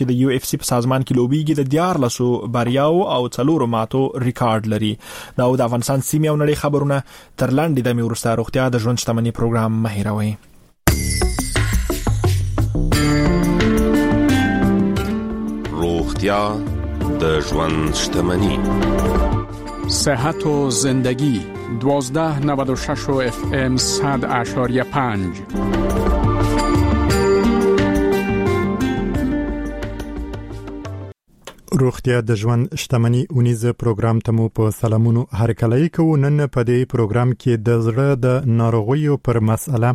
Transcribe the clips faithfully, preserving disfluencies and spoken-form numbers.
د یو اف سی په سازمان کې لوبيږي د دیارلسو باریاو او څلورو ماتو ریکارډ لري. دا د افغانستان سیمې او نړۍ خبرونه تر لاندې د میورستا روغتیا د ژوند شتمنۍ پروګرام مهیروي. روغتیا د ژوند شتمنۍ. صحت و زندگی دوازده نود و شش اف ام صد اشاریه پنج. روغتیا د ژوند شتمنۍ اونیزه پروګرام ته مو په سلامونو هرکلی کوو. نن په دې پروګرام کې د زړه د ناروغیو پر مسله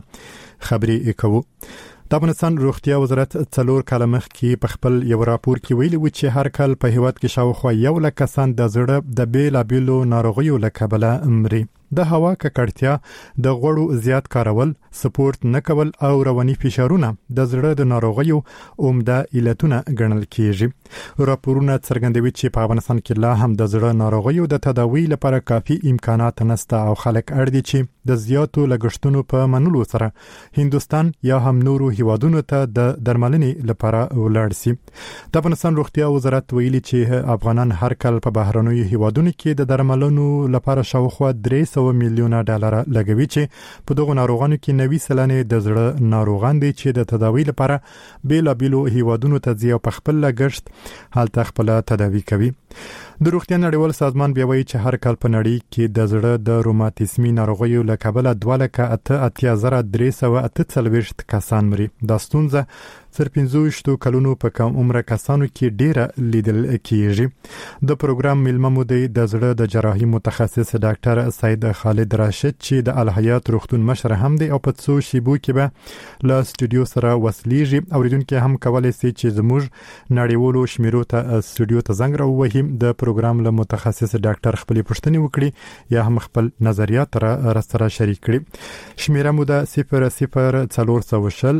خبرې کوو. د افغانستان روغتیا وزارت څلور کاله مخکې په خپل یو راپور کې ویلي و چې هر کال په هیواد کې شاوخوا یو لک کسان د زړه د بیلابیلو ناروغیو له کبله مري. د هوا ککړتیا، د غوړو زیات کارول، سپورت نه کول او رواني فشارونه د زړه د ناروغیو عمده علتونه ګڼل کیږي. راپورونه څرګندوي چې په افغانستان کې لا هم د زړه ناروغیو د تداوی لپاره کافي امکانات نشته او خلک اړ دي چې د زیاتو لګښتونو په منلو سره هندستان یا هم نورو هیوادونو ته د درملنې لپاره ولاړ شي. د افغانستان روغتیا وزارت ویلي چې افغانان هر کال په بهرنیو هیوادونو کې د درملنو لپاره شاوخوا درې سوه میلیونه ډالر لګوي چې په دغه ناروغانو کې نوي سلنه د زړه ناروغان دي چې د تداوی لپاره بیلابیلو هیوادونو ته ځي او په خپل لګښت هلته خپل تداوی کوي. د روغتیا نړیوال سازمان بیا وایي چې هر کال په نړۍ کې د زړه د روماتیسمي ناروغیو له کبله دوه لکه اته اتیا زره درې سوه اته څلوېښت کسان مري. دا ستونزه تر پنځه ویشت کلونو په کم عمره کسانو کې ډیره لیدل کیږي. د پروګرام ملمه مو د زړه د جراحي متخصص ډاکټر سید خالد راشد چې د الحیات روغتون مشر هم دی او په څو شیبو کې به له سټوډیو سره وصلیږي. اوریدونکو هم کولای شي چې زموږ نړیوالو شمیرو ته سټوډیو ته زنګ راووهي، د پروګرام له متخصص ډاکټر خپل پوښتنې وکړي یا هم خپل نظریات را سره شریک کړي. شمیره مو د صفر صفر څلور سوه شل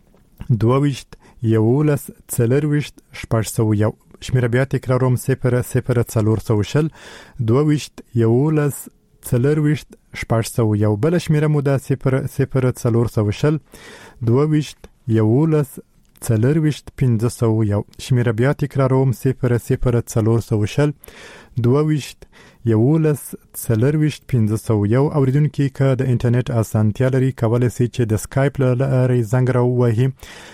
دوه ویشت یولس څلرویشت شپږ سوه یو. شمیره بیا تکراروم: صفر صفر څلور سوه شل دوه ویشت یولس څلرویشت شپږ سوه یو. بل شمیره مو د صفر صفر څلور سوه شل دوه ویشت یولس څلرویشت پنځه سوه یو. شمیره بیا تکراروم: صفر صفر څلور سوه شل دوه ویشت یولس څلرویشت پنځه سوه یو. اوریدونکو که د انټرنیټ اسانتیا لري کولای شي چې د سکایپ له لارې زنګ راووهي.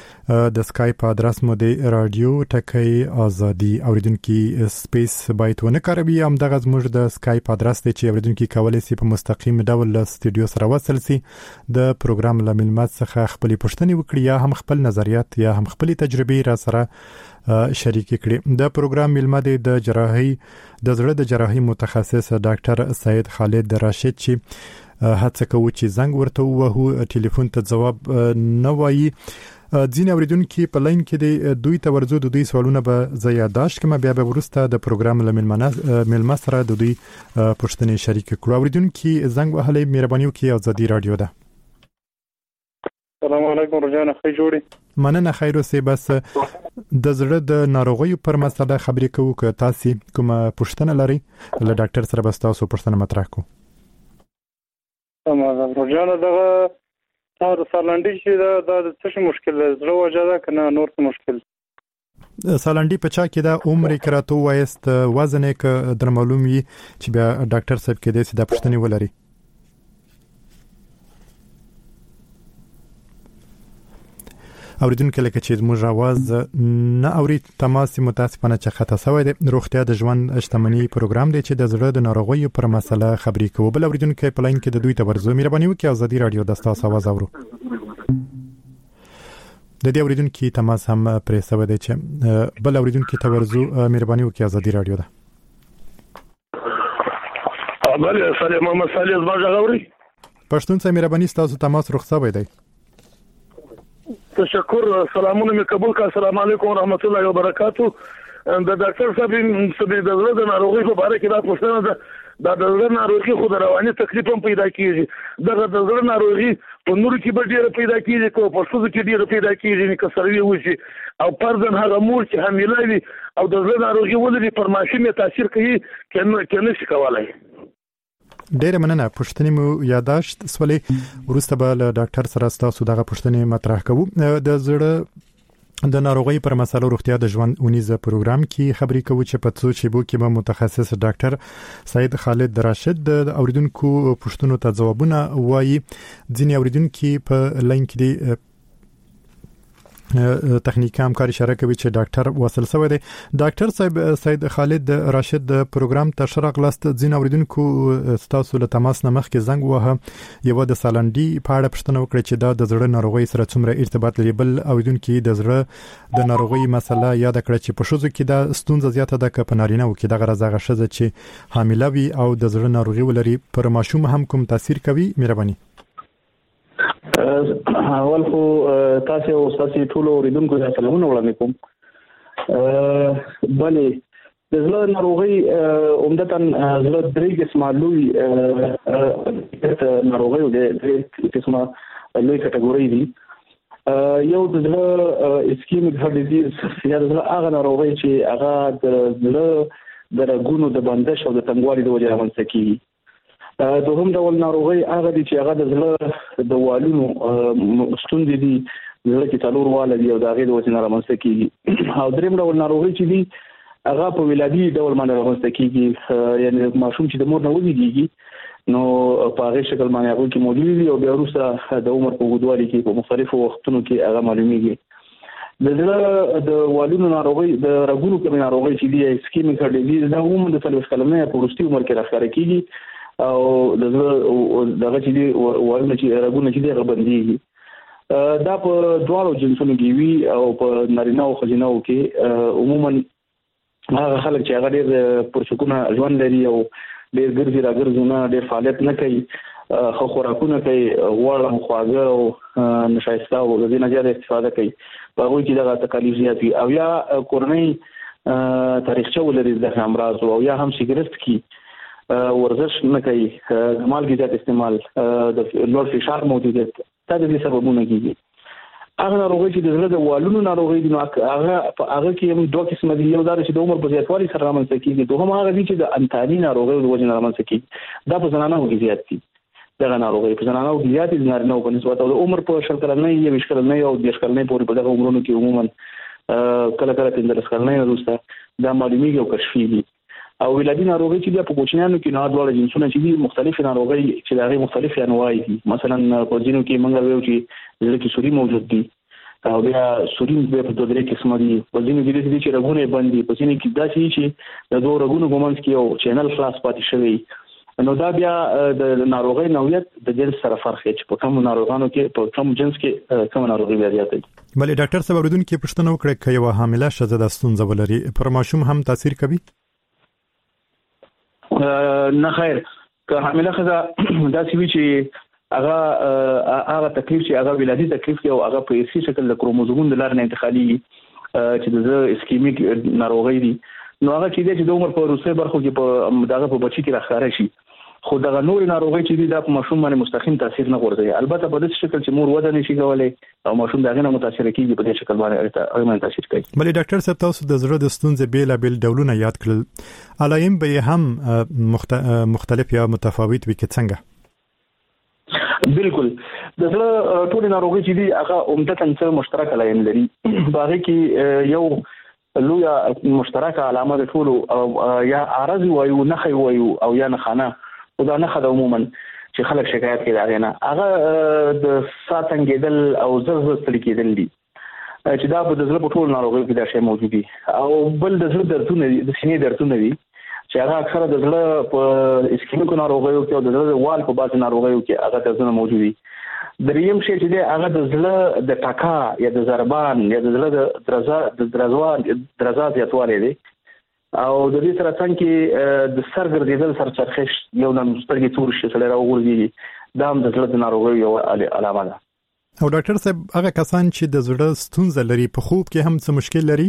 د سکایپ ادرس مو د رادیو ټکی ازادي. اوریدونکو سپیس باید ونه کاروي. هم دغه زموږ د سکایپ ادرس دی چې اوریدونکو کولای شي په مستقیم ډول له سټوډیو سره وصل شي، د پروګرام له ملمات څخه خپل پوښتنې وکړي یا هم خپل نظریات یا هم خپل تجربې را سره شریک کړي. د پروګرام ملمه دی د جراحي د زړه د جراحي متخصص ډاکټر سید خالد راشد چې هڅه کوي چې زنګ ورته ووهو، ټلیفون ته جواب نه وایي. ځینې اوریدونکو په لاین کې د دوی ته ورزو د دوی سوالونه به زه یادداشت کړم، بیا به وروسته د پروګرام له ملمه سره د دوی پوښتنې شریک کړو. اوریدونکو زنګ وهلی، مهرباني وکړئ. ازادي رادیو ده. السلام علیکم رجانه، خی جوړی مننه. خیر اوسې. بس د زړه د ناروغیو پر مسله خبرې کوو. که تاسو کومه پوښتنه لرئ له ډاکټر سره به تاسو پوښتنه مطرح کوو. تمام رجانه. دغه تاسو سالنډي چې دا د څه مشکل دی؟ زړه وجه ده کنه نور څه مشکل؟ سالنډي په چا کې دا عمر کراتو وایست وزن کې در معلوم وي چې بیا ډاکټر صاحب کې دې دا پوښتنه ولري. اوریدونکو لکه چې زموږ आवाज نه اوري، تماس متاسفانه چې خطا شوی دی. روغتیا د ژوند شتمنۍ پروګرام دی چې د زړه د ناروغیو پر مسله خبرې کوي. بل اوریدونکو په لاین کې د دوی ته ورزو، مهرباني وکړئ. ازادي رادیو د تاسو आवाज اورو. د دې اوریدونکو تماس هم پرې شوی دی چې بل اوریدونکو ته ورزو، مهرباني وکړئ. ازادي رادیو ده. بله سلام محمد صالح زما غوړي پښتون څخه مهرباني تاسو تماس رخصت دی. تشکر. سلامونه مې قبول کړه. السلام علیکم ورحمت الله وبرکاتہ. د ډاکټر صاحب د زړه د ناروغۍ په اړه کې دا پوښتنه ده. د زړه ناروغي خو د رواني تکلیف هم پیدا کیږي. دغه د زړه ناروغي په نورو کې به ډیره پیدا کیږي، کو په څه کې ډیره پیدا کیږي، که سروي وشي او پردن هغه مور چې حامله وي او د زړه ناروغي ولري پر ماشوم تاثیر کوي کنه کنه شي کولای. ډیره مننه. پوښتنې مو یادداشت سولې، ورسته به له ډاکټر سره تاسو دغه پوښتنې مطرح کوو. د زړه د ناروغي پر مسلو روغتیا د ژوند اونیزه پروګرام کې خبرې کوي چې په څو شیبو کې به متخصص ډاکټر سید خالد راشد د اوریدونکو پوښتنو ته ځوابونه وایي. ځینې اوریدونکو په لاین کې تخنیکی همکاري اشاره کوي چې ډاکټر وصل شوی دی. ډاکټر صاحب سید خالد راشد د پروګرام ته شرق لاست ځین اوریدونکو تاسو له تماس نه مخکې زنګ وه یو د سالنډي په اړه پوښتنه وکړه چې دا د زړه ناروغي سره څومره ارتباط لري. بل اوریدونکو د زړه د ناروغي مسله یاد کړه چې په شوزو کې دا ستونزه زیاته ده که په نارینه‌و کې دغه رازغه شزه چې حامله وي او د زړه ناروغي ولري پر ماشوم هم کوم تاثیر کوي؟ مهرباني. اول خو تاسو او تاسو ټول اوریدونکو ته سلامونه وړاندې کوم. بلې د زړه ناروغي عمدتاً زړه درې قسمه لوی ناروغي د درې قسمه لوی کټګوري دي. یو د زړه اسکیمیک هارت ډیزیز یا د زړه هغه ناروغي چې هغه د زړه د رګونو د بندش او د تنګوالي د وجې رامنځته کیږي. دوهم ډول ناروغي هغه دي چې هغه د زړه د والونو ستونزې دي، زړه کې څلور واله دي او د هغې د وجې نه رامنځته کیږي. او دریم ډول ناروغي چې دي هغه په ولادي ډول باندې رامنځته کیږي، یعنې ماشوم چې د مور نه وزېږي نو په هغې شکل باندې هغوی کې موجود دي او بیا وروسته د عمر په اوږدوالي کې په مختلفو وختونو کې هغه معلومیږي. د زړه د والونو ناروغي د رګونو کمې ناروغي چې دي اسکیمیک هارت ډیزیز دا عموما د څلوېښت کلنۍ په وروستي عمر کې راښکاره کیږي او د زړه دغه چې دي والونه چې رګونه چې دي هغه بندېږي. دا په دواړو جنسونو کې وي او په نارینه او ښځینه‌و کې عموما هغه خلک چې هغه ډېر پرسکونه ژوند لري او ډېر ګرځي راګرځي نه، ډېر فعالیت نه کوي، ښه خوراکونه کوي، غوړ او خواږه او نشایسته او د دې نه زیاته استفاده کوي، په هغوی کې دغه تکالیف زیات وي. او یا کورنۍ تاریخچه ولري د امراضو او یا هم سګرټ څکي، ورزش نه کوي، د مالګې زیات استعمال، د لوړ فشار موجودیت، دا د دې سببونه کېږي. هغه ناروغي چې د زړه د والونو ناروغي دي نو هغه په هغه کې هم دوه قسمه دي. یو دا چې د عمر په زیاتوالي سره رامنځته کېږي، دوهم هغه دي چې د انتاني ناروغیو د وجې نه رامنځته کېږي. دا په زنانه‌و کې زیات دي، دغه ناروغي په زنانه‌و کې زیات دي د نارینه‌و په نسبت. او د عمر په شل کلنۍ یویشت کلنۍ او دېرش کلنۍ پورې په دغه عمرونو کې عموما کله کله پنځلس کلنۍ نه وروسته دا معلومیږي او کشفېږي. او ولادي ناروغي چې بیا په کوچنیانو کې نه دواړه جنسونه چې دي مختلف ناروغي چې د هغې مختلف انواع دي. مثلا په ځینو کې موږ وایو چې زړه کې سوري موجود دي او بیا سوري بیا په دوه درې قسمه دي. په ځینو کې داسې دي چې رګونه یې بند دي، په ځینو کې داسې دي چې د دوو رګونو په منځ کې یو چینل خلاص پاتې شوی. نو دا بیا د ناروغۍ نوعیت د جنس سره فرق دی چې په کومو ناروغانو کې په کوم جنس کې کوم ناروغي بیا زیاته دي. بلې ډاکټر صاحب اوریدونکو پوښتنه وکړه که یوه حامله ښځه دا ستونزه ولري پر ماشوم هم تاثیر کوي؟ نه خیر، که حامله ښځه داسې وي چې هغه هغه تکلیف چې هغه ولادي تکلیف دی او هغه په ارثي شکل د کروموزومونو د لارې نه انتقالېږي چې د زړه اسکیمیک ناروغۍ دي، نو هغه چې دی چې د عمر په وروستیو برخو کې په دغه په بچي کې راښکاره شي. خو دغه نورې ناروغۍ چې دي دا په ماشوم باندې مستقیم تاثیر نه غورځوي، البته په داسې شکل چې مور وده نشي کولی او ماشوم د هغې نه متاثره کېږي، په دې شکل باندې هغې تاثیر کوي. بلې ډاکټر صاحب تاسو د زړه د ستونزې بېلابېل ډولونه یاد کړل، علایم به یې هم مختلف یا متفاوت وي که څنګه؟ بالکل، د زړه ټولې ناروغۍ چې دي هغه عمدتاً څه مشترک علایم لري. په هغې کې یو لویه مشترکه علامه د ټولو یا عرض وایو، نښې وایو او یا نښانه، خو دا نښه ده عموما چې خلک شکایت کوي د هغې نه، هغه د ساه تنګېدل او زر زر ستړي کېدل دي چې دا په د زړه په ټولو ناروغیو کې دا شی موجود دي. او بل د زړه دردونه دي، د سینې دردونه دي چې هغه اکثره د زړه په اسکیمیکو ناروغیو کې او د زړه وال په بعضې ناروغیو کې هغه دردونه موجود دي. دریم شی چې دی هغه د زړه د ټکا یا د ضربان یا د زړه د درزا د درزا درزا زیاتوالی دی. او د دې سره څنګ کې د سر ګرځېدل، سرچرخش، یو دم سترګې تور شي، سړی راوغورځېږي، دا هم د زړه د ناروغیو یوه علامه ده. او ډاکټر صاحب هغه کسان چې د زړه ستونزه لري په خوب کې هم څه مشکل لري؟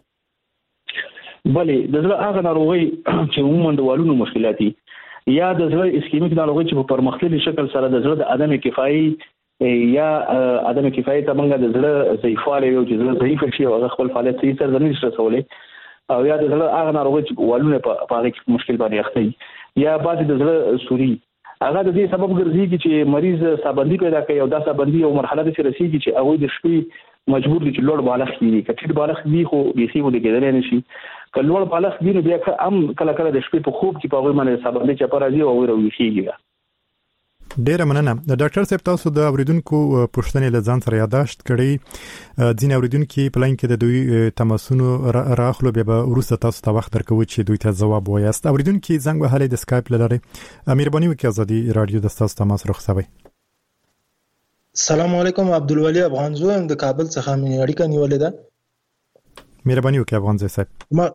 بلې د زړه هغه ناروغۍ چې عموما د والونو مشکلات دي یا د زړه اسکیمیک ناروغۍ چې په پرمختللي شکل سره د زړه د عدم کفایي یا عدم کفایي ته موږ د زړه ضعیفوالی وایو چې زړه ضعیفه شي او هغه خپل فعالیت صحیح سره نه شي رسولی، او یا د زړه هغه ناروغۍ چې والونه په هغې کې مشکل باندې اخته وي، یا بعضې د زړه سوري هغه د دې سبب ګرځېږي چې مریض سابندي پیدا کوي او دا سابندي یو مرحله داسې رسېږي چې هغوی د شپې مجبور دي چې لوړ بالغ کیږي کټ بالغ دی خو بیخي ود کېدل نه شي کله لوړ بالغ دی نو بیا هم کله کله د شپې په خوب کې په غوړ باندې سبب دي چې پر راځي او ورويږي. ډیره مننه. ډاکټر صاحب تاسو د اوریدونکو پوښتنې له ځان سره یاداشت کړئ. ځین اوریدونکو په لاین کې د دوی تماسونو راخلو به ورسته تاسو ته وخت درکوي چې دوی ته ځواب وایاست. اوریدونکو زنګ وهلې د اسکایپ لاره مهرباني وکړئ ازادي رادیو د تاسو تماس رخصوي. السلام علیکم عبدالولی افغانزو د کابل څخه مې اړیکه نیولې ده. مهرباني وکړئ افغانزو صاحب. ما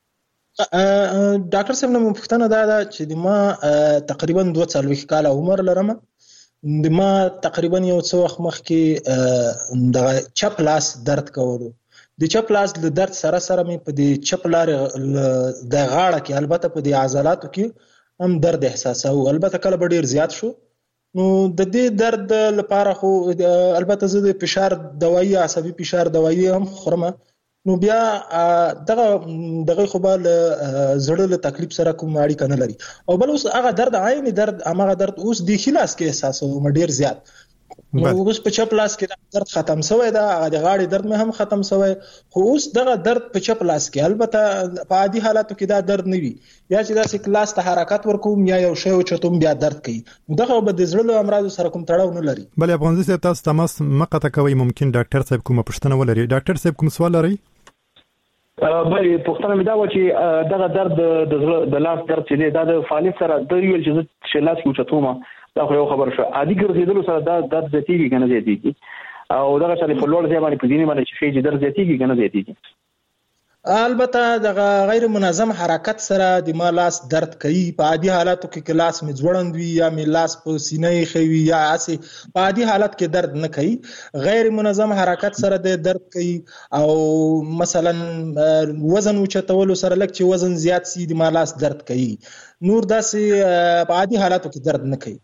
ډاکټر صاحب نو پوښتنه دا ده چې د ما تقریبا دوه څلوېښت کاله عمر لرم. د ما تقریبا یو څو وخت مخکې د چپ لاس درد کولو. د چپ لاس د درد سره سره مې په د چپ لارې د غاړه کې البته په د عضلاتو کې هم درد احساساو. البته کله به ډیر زیات شو. نو د دې درد لپاره خو البته زه د فشار دوايي عصبي فشار دوايي هم خورم. نو بیا دغه دغه خو بل زړه له تکلیف سره کوم اړیکه نه لري. او بل اوس هغه درد عین درد هغه درد اوس د خلاص کې احساسوم ډیر زیات. نو اوس په چپ لاس کې درد ختم شوی دا هغه د غاړې درد مې هم ختم شوی. خو اوس دغه درد په چپ لاس کې البته په عادي حالاتو کې دا درد نه وي یا چې دا سې کلاس ته حرکت ورکوم یا یو شی او چتوم بیا درد کوي. دغه به د زړه له امراض سره کوم تړاو نه لري. بل افغانزي صاحب تاسو تماس مقطع کوي ممکن ډاکټر صاحب کوم پوښتنه ولري. ډاکټر صاحب کوم سوال لري؟ بلې پوښتنه مې دا و چې دغه درد د د لاس درد چې دا د فعالیت سره د ویل چې لاس کې چتومه دا خو یو خبر شو. عادي ګرځېدل سره دا درد زیاتېږي کنه زیاتېږي او دغه سره په لوړ ځای باندې په ځینې باندې چې شي درد زیاتېږي کنه زیاتېږي. البته دغه غیر منظم حرکت سره د ما لاس درد کوي. په عادي حالاتو کې لاس می ځوړند وي یا می لاس په سینې خوي یا اسی په عادي حالت کې درد نه کوي. غیر منظم حرکت سره د درد کوي او مثلا وزن اوچتولو سره لکه چې وزن زیات سي د ما لاس درد کوي. نور داسې په عادي حالاتو کې درد نه کوي.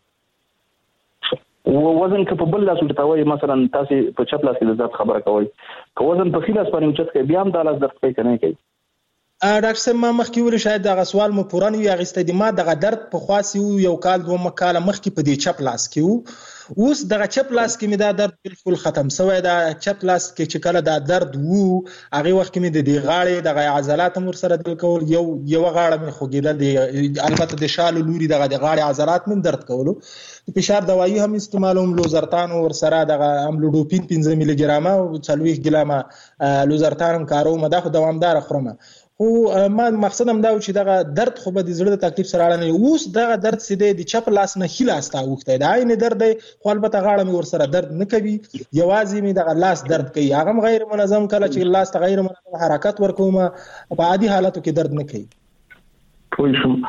وزن که په بل لاس ورتاوي مثلا تاسو په چپ لاس کې درد خبره کوي که وزن په خلاص باندې اوچت کوي بیا هم د لاس درد کوي کنه کوي. ډاکټر صاحب ما مخکې ویل شاید دغه سوال مو پوره نه وي اغسته دي. ما دغه درد په خاص یو کال دوه کال مخکې په دې چپ لاس کې وو. اوس دغه چپ لاس کې مې دا درد بالکل ختم شوی. دا چپ لاس کې چې کله دا درد وو هغه وخت کې مې د دې غاړې دغه عضلات مر سره دل کول یو یو غاړه مې خوګیدل دی البته د شال لوري دغه د غاړې عضلات مې درد کولو. فشار دوايي هم استعمالوم لوزرتان ور سره دغه املوډوپین پنځه ملي ګرامه او څلوېښت ګرامه لوزرتان هم کاروم. دا خو دوامدار خورم. خو ما مقصد هم دا و چې دغه درد خو به د زړه د تکلیف سره اړه نه. اوس دغه درد سیده د چپ لاس نه خلاص تا وخته دا عین درد دی خو البته غاړه مې ور سره درد نه کوي. یوازې مې دغه لاس درد کوي. هغه غیر منظم کله چې لاس ته غیر منظم حرکت ورکوم په عادي حالاتو کې درد نه کوي. پوه شوم.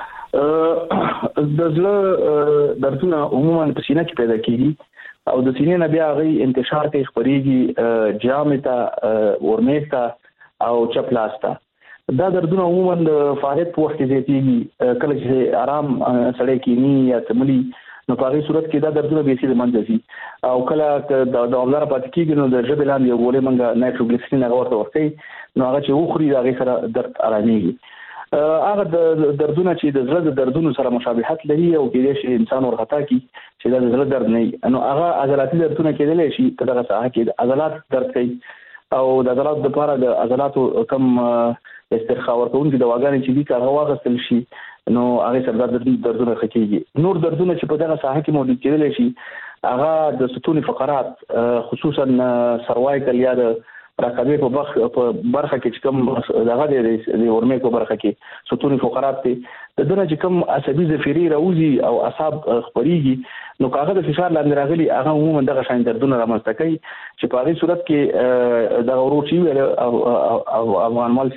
د زړه دردونه عموما په سینه کې پیدا کیږي او د سینې نه بیا غي انتشار کوي خپريږي جامتا ورمېتا او چپ لاس ته. دا دردونه عموما د فعالیت په وخت کې زیاتېږي کله چې آرام سړی کینی یا تملی نو په هغه صورت کې دا دردونه به سي د منځ شي او کله د دوامدار پاتې کېږي نو د ژبې لاندې یو ګولې منګه نایټروګلیسرین هغه ورته ورکوي نو هغه چې وخوري دا غي سره درد آراميږي. هغه د دردونه چې د زړه د دردونو سره مشابهت لري او کېدای شي انسان ورخطا کی چې دا د زړه درد نه نو هغه عضلاتي دردونه کېدای شي په دغه ساحه کې عضلات درد کوي او د عضلات لپاره د عضلاتو کم استرخاء ورکوونکي دواګانې چې دي کارغه واغستل شي نو هغه سره د دردونه خکېږي. نور دردونه چې په دغه ساحه کې موجود کېدل شي هغه د ستوني فقرات خصوصا سروایکل یا د راکبه په برخه کې چې کوم دغه د ورمې په برخه کې ستوني فقرات دي د دغه چې کوم عصبي ذفیري راوځي او اعصاب خپريږي نو کاغذ د فشار لاندې راغلي هغه عموما دغه شان دردونه رامنځته کوي چې په هغه صورت کې د اوروچي او افغان مال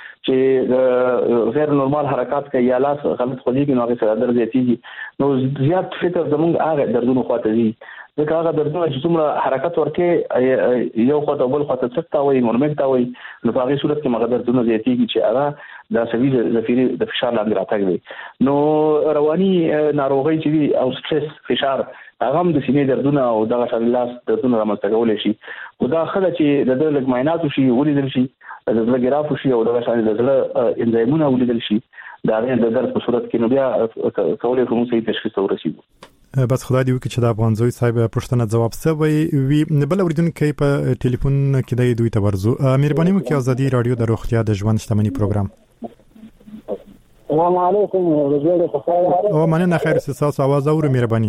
چې غیر نورمال حرکت کوي یا لاس غلط خوځيږي نو هغه سره درد زیاتېږي نو زیات فکر زموږ هغه دردونه خواته دي ځکه هغه دردونه چې څومره حرکت ورکې یو خواته بل خواته څکتا وي مرمکتا وي نو په هغه صورت کې مغه دردونه زیاتېږي چې هغه د عصبي ذفیري د فشار لاندې راځي نو رواني ناروغي چې او سټرس فشار هغه هم د سینې دردونه او دغه شان لاس دردونه رامنځته کولای شي خدا خله چې د دغه معاینات شي ولیدل شي د زړه ګراف شي او دغه شان د زړه انزایمونه ولیدل شي دا غیر د درد په صورت کې نو بیا کولای کوم څه تشخیص ورسیږي. بس خدای دې وکړي چې د افغانزوی صاحب پوښتنه جواب سوی وي. بل اوریدونکو په ټلیفون کې د دوی ته ورزو. مهرباني وکړئ ازادي رادیو د روغتیا د ژوند شتمنۍ پروګرام. السلام علیکم ورزوله په او مننه خیر ساسو आवाज اورو مهرباني.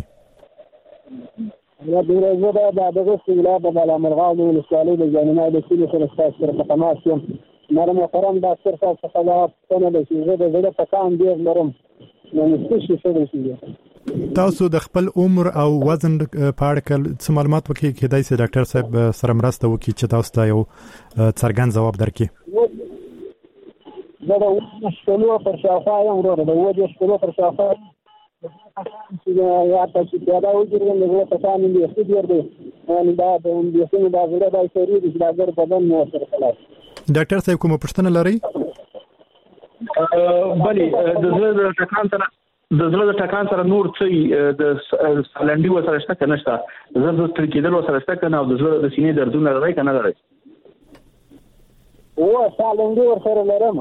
یا د ورزوله د دغه سیلاب د بالامرغاو د ولسوالۍ د جنینه د سیلې سره ستاسو سره تماس یم. مره محترم ډاکټر صاحب څخه دا څنګه د چې د زړه په کان ډیر لرم نو څه څه شي تاسو د خپل عمر او وزن په اړه څه معلومات وکړئ کېدای شي ډاکټر صاحب سره مرسته وکړي چې تاسو ته یو څرګند ځواب درکړي. دا د وسلو پر شاوخوا یم ورور د وسلو پر شاوخوا یا تاسو ته دا وګورئ نو په تاسو باندې څه ډیر دی ان دا د انډیسن دا زړه دای سری د ډاکټر بدن مو سره خلاص. ډاکټر صاحب کومه پوښتنه لرئ؟ بلی د زړه د ټکان سره د زړه د ټکان سره نور څه د سالنډي وسره شته کنه شته زړه د تر کېدل وسره شته کنه او د زړه د سینې دردونه لري کنه لري او سالنډي ورسره لرم.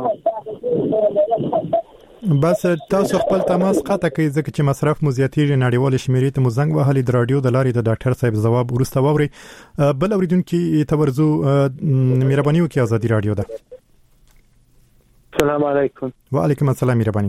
بس تاسو خپل تماس قطع کړئ ځکه چې مصرف مو زیاتېږي. نړیوال شمیرې ته مو زنګ وهلی د رادیو د لارې د ډاکټر صاحب ځواب وروسته واورئ. بل اوریدونکو ته ورزو. مهرباني وکړئ ازادي رادیو ده. السلام علیکم. وعلیکم السلام. مهرباني.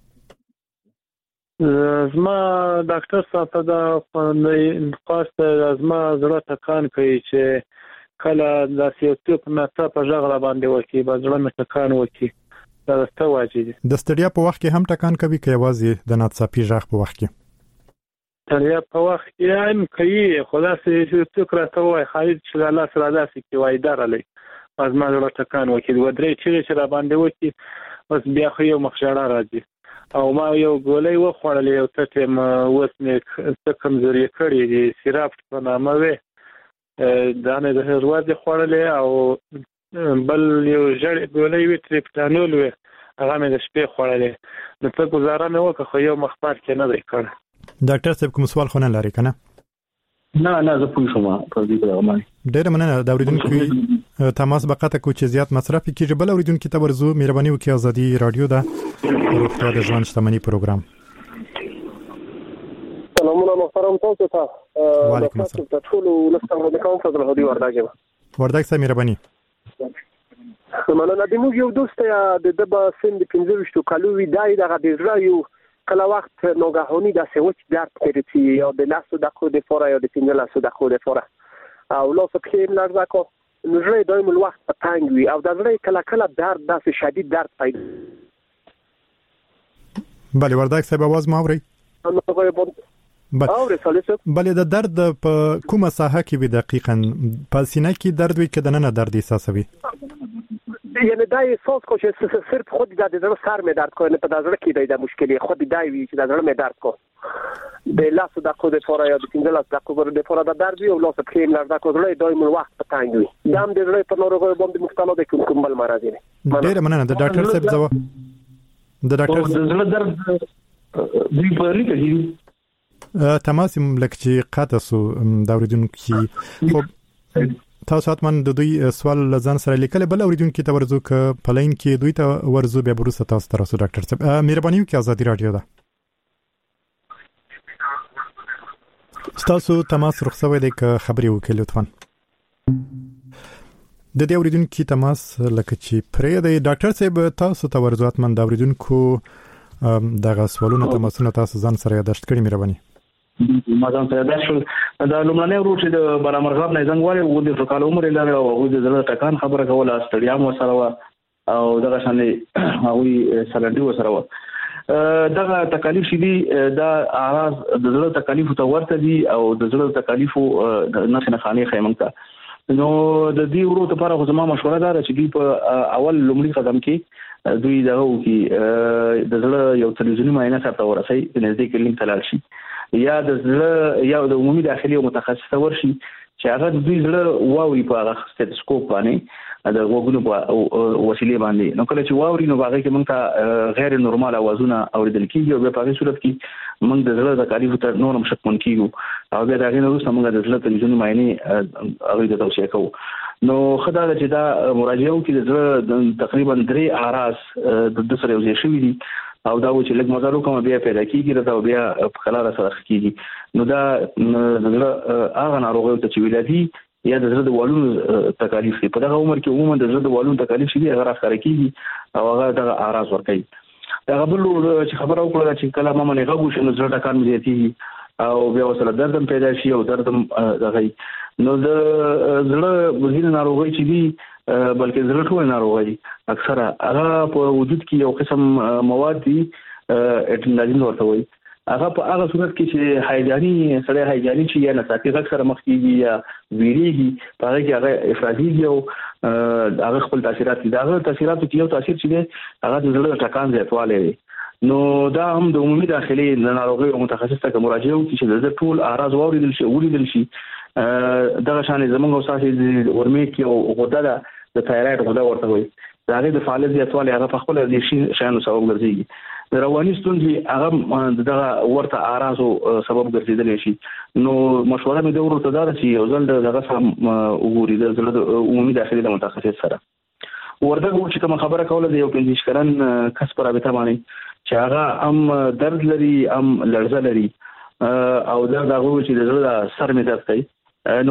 زما ډاکټر صاحب ته دا خاص زما زړه ټکان کوي چې کله د سیوټیپ نه ته په ژغله باندې وکی به زړه مې ټکان وکی. دا څه واجب دي؟ د ستړیا په وخت کې هم ټکان کوي که یوازې د ناڅاپي ژغ په وخت کې؟ ستړیا په وخت کې هم کوي خو داسې سیوټیپ راته وایي خالد چې د الله سره داسې کې وایي درلی ما زما زړه ټکان وکي دوه درې چیغې چې را باندې وکي بس بیا خو یو مخ ژړا راځي او ما یو ګولۍ وخوړلې یو څټ یم اوس مې څه کمزوري کړي دي سیراپټ په نامه وې دا مې د ورځې خوړلې او بل یو ژړې ګولۍ وې تریپټانول وې هغه مې د شپې خوړلې نو څه ګزاره مې وکړه خو یو مخ پات کې نه دی کړی. ډاکټر صاحب کوم سوال خو نه لري که نه؟ نه نه زه پوه شوم په دې کې باندې. ډېره مننه. د اوریدونکو تماس به قطع کړو چې زیات مصرف کیږي. بل اوریدونکو ته ورزو. مهرباني وکړئ ازادي رادیو ده روغتیا د ژوند شتمنۍ پروګرام. سلامونه محترم تاسو ته. وعلیکم السلام. د ټول ولستان د کوم فضل هدي ورداګم. ورداګ صاحب مهرباني. مننه. د موږ یو دوست د دبا سند پنځه ویشت کالو وی دای دغه د زړه یو کله وخت ناګهاني د سوچ درد کوي یا د لاسو د خو د فورا یا د پنځه لاسو د خو د فورا او لاسو کې لږه کو نجړې دایم الوقت په تنګ وي او د زړه کله کله درد داسې شدید درد پیدا. بله ورداګ صاحب आवाज ما اوري؟ بله د درد په کومه ساحه کې وي دقیقاً؟ په سینه کې درد وي که د ننه درد احساسوي؟ یعنی دا احساس کو چې صرف خود د زړه سر مې درد کوي نه په زړه کې د مشکلې خود دای وي چې د زړه مې درد کو د لاسو د خود فورا یا د پنځه لاسو د خود د فورا د درد وي او لاسو کې نه درد کو زړه دایم وخت په تنګ وي دا هم د زړه په ناروغیو باندې مختلف دي کوم کوم بل مرض دي. ډېر مننه. د ډاکټر صاحب ځواب د ډاکټر د زړه درد دی په لري کې تماس ملک چې قاطع سو دا اوریدونکو خو تاسو حتمن د دوی سوال لزان سره لیکل. بل اوریدونکو ته ورزو ک پلاین کې دوی ته ورزو بیا بروسه تاسو تر اوسه ډاکټر صاحب مهرباني وکړئ ازادي رادیو ده. تاسو تماس رخصوي د خبري وکړئ لطفا. د دې اوریدونکو تماس لکه چې پرې د ډاکټر صاحب تاسو ته ورزو حتمن د اوریدونکو دغه سوالونه تماسونه تاسو ځان سره یاداشت کړئ. مهرباني. ما ځان ته یاداشت دا لومړنی ورو چې د بالامرغاب نه څنګه وایي و د فکر عمر لري او د زړه ټکان خبره کوله ستړیا مو سره او دغه شانې هغه سلندي و سره دغه تکالیف شې دي دا اعراض د زړه تکالیف ته ورته دي او د زړه تکالیف د نښنه خاني خیمنګ نو د دې ورو ته لپاره خو زما مشوره ده چې دوی په اول لومړي قدم کې دوی دغه وکي د زړه یو تلویزیونی معاینه سره ورسي د نزدیک کلینیک ته لاړ شي یا د زړه یا د عمومي داخلي او متخصص ته ورشي چې هغه د دوی زړه واوري په هغه سټیتوسکوپ باندې د وګونو په وسیله باندې نو کله چې واوري نو هغه کې موږ ته غیر نورمال اوازونه اوریدل کیږي او په هغه صورت کې موږ د زړه د تکالیف ته نورم شکمن کیږو او بیا دا غوښنه وروسته موږ د زړه تلویزیونی معاینه هغه د توصیه کوو. نو خدای چې دا مراجعه وکړي د زړه تقریبا درې اعراض د سره یو ځای شوي دي او دا و چې لږ مزارو کوم بیا پیدا کیږي دا بیا په خلاره سره کیږي نو دا هغه ناروغي ته چې ولادي یا د زړه د والونو تکالیف په دغه عمر کې عموما د زړه د والونو تکالیف شي هغه راخره کیږي او هغه د اعراض ورکوي. دا غبل چې خبره وکړه چې کله ما منې غوښ نو زړه ټکان مې زیاتېږي او بیا وسره درد پیدا شي او درد دغه نو د زړه وزین ناروغي چې دي بلکې زړه ټول ناروغي اکثره هغه په وجود کې یو قسم مواد دي اډرینالین ورته وایي. هغه په هغه صورت کې چې هایجاني سره هایجاني چې یا نساتی غږ سره مخ کیږي یا ویریږي په هغه کې هغه افراطي او هغه خپل تاثیرات دي. هغه تاثیرات کې یو تاثیر چې دی هغه د زړه ټکان زیاتوالی دی. نو دا هم د عمومي داخلي ناروغي متخصص ته مراجعه وکړي چې د ټول اعراض واوریدل شي ولیدل شي. دغه شان زمونږ استاد د ورمې کې او غوډه د تایراید غوډه ورته وایي. دا هغه د فعالیت زیاتوالی هغه په خپل د شي شانو سبب ګرځي. د رواني ستونزې هغه دغه ورته اعراضو سبب ګرځیدلی شي. نو مشوره مې د ورته دار چې یو ځل دغه سم وګوري د زړه د عمومي داخلي د متخصص سره ورته چې کوم خبره کوله د یو پنځه کلن کس پر رابطه باندې چې هغه هم درد لري هم لړزه لري او دا دغه چې د زړه سر مې درد کوي. نو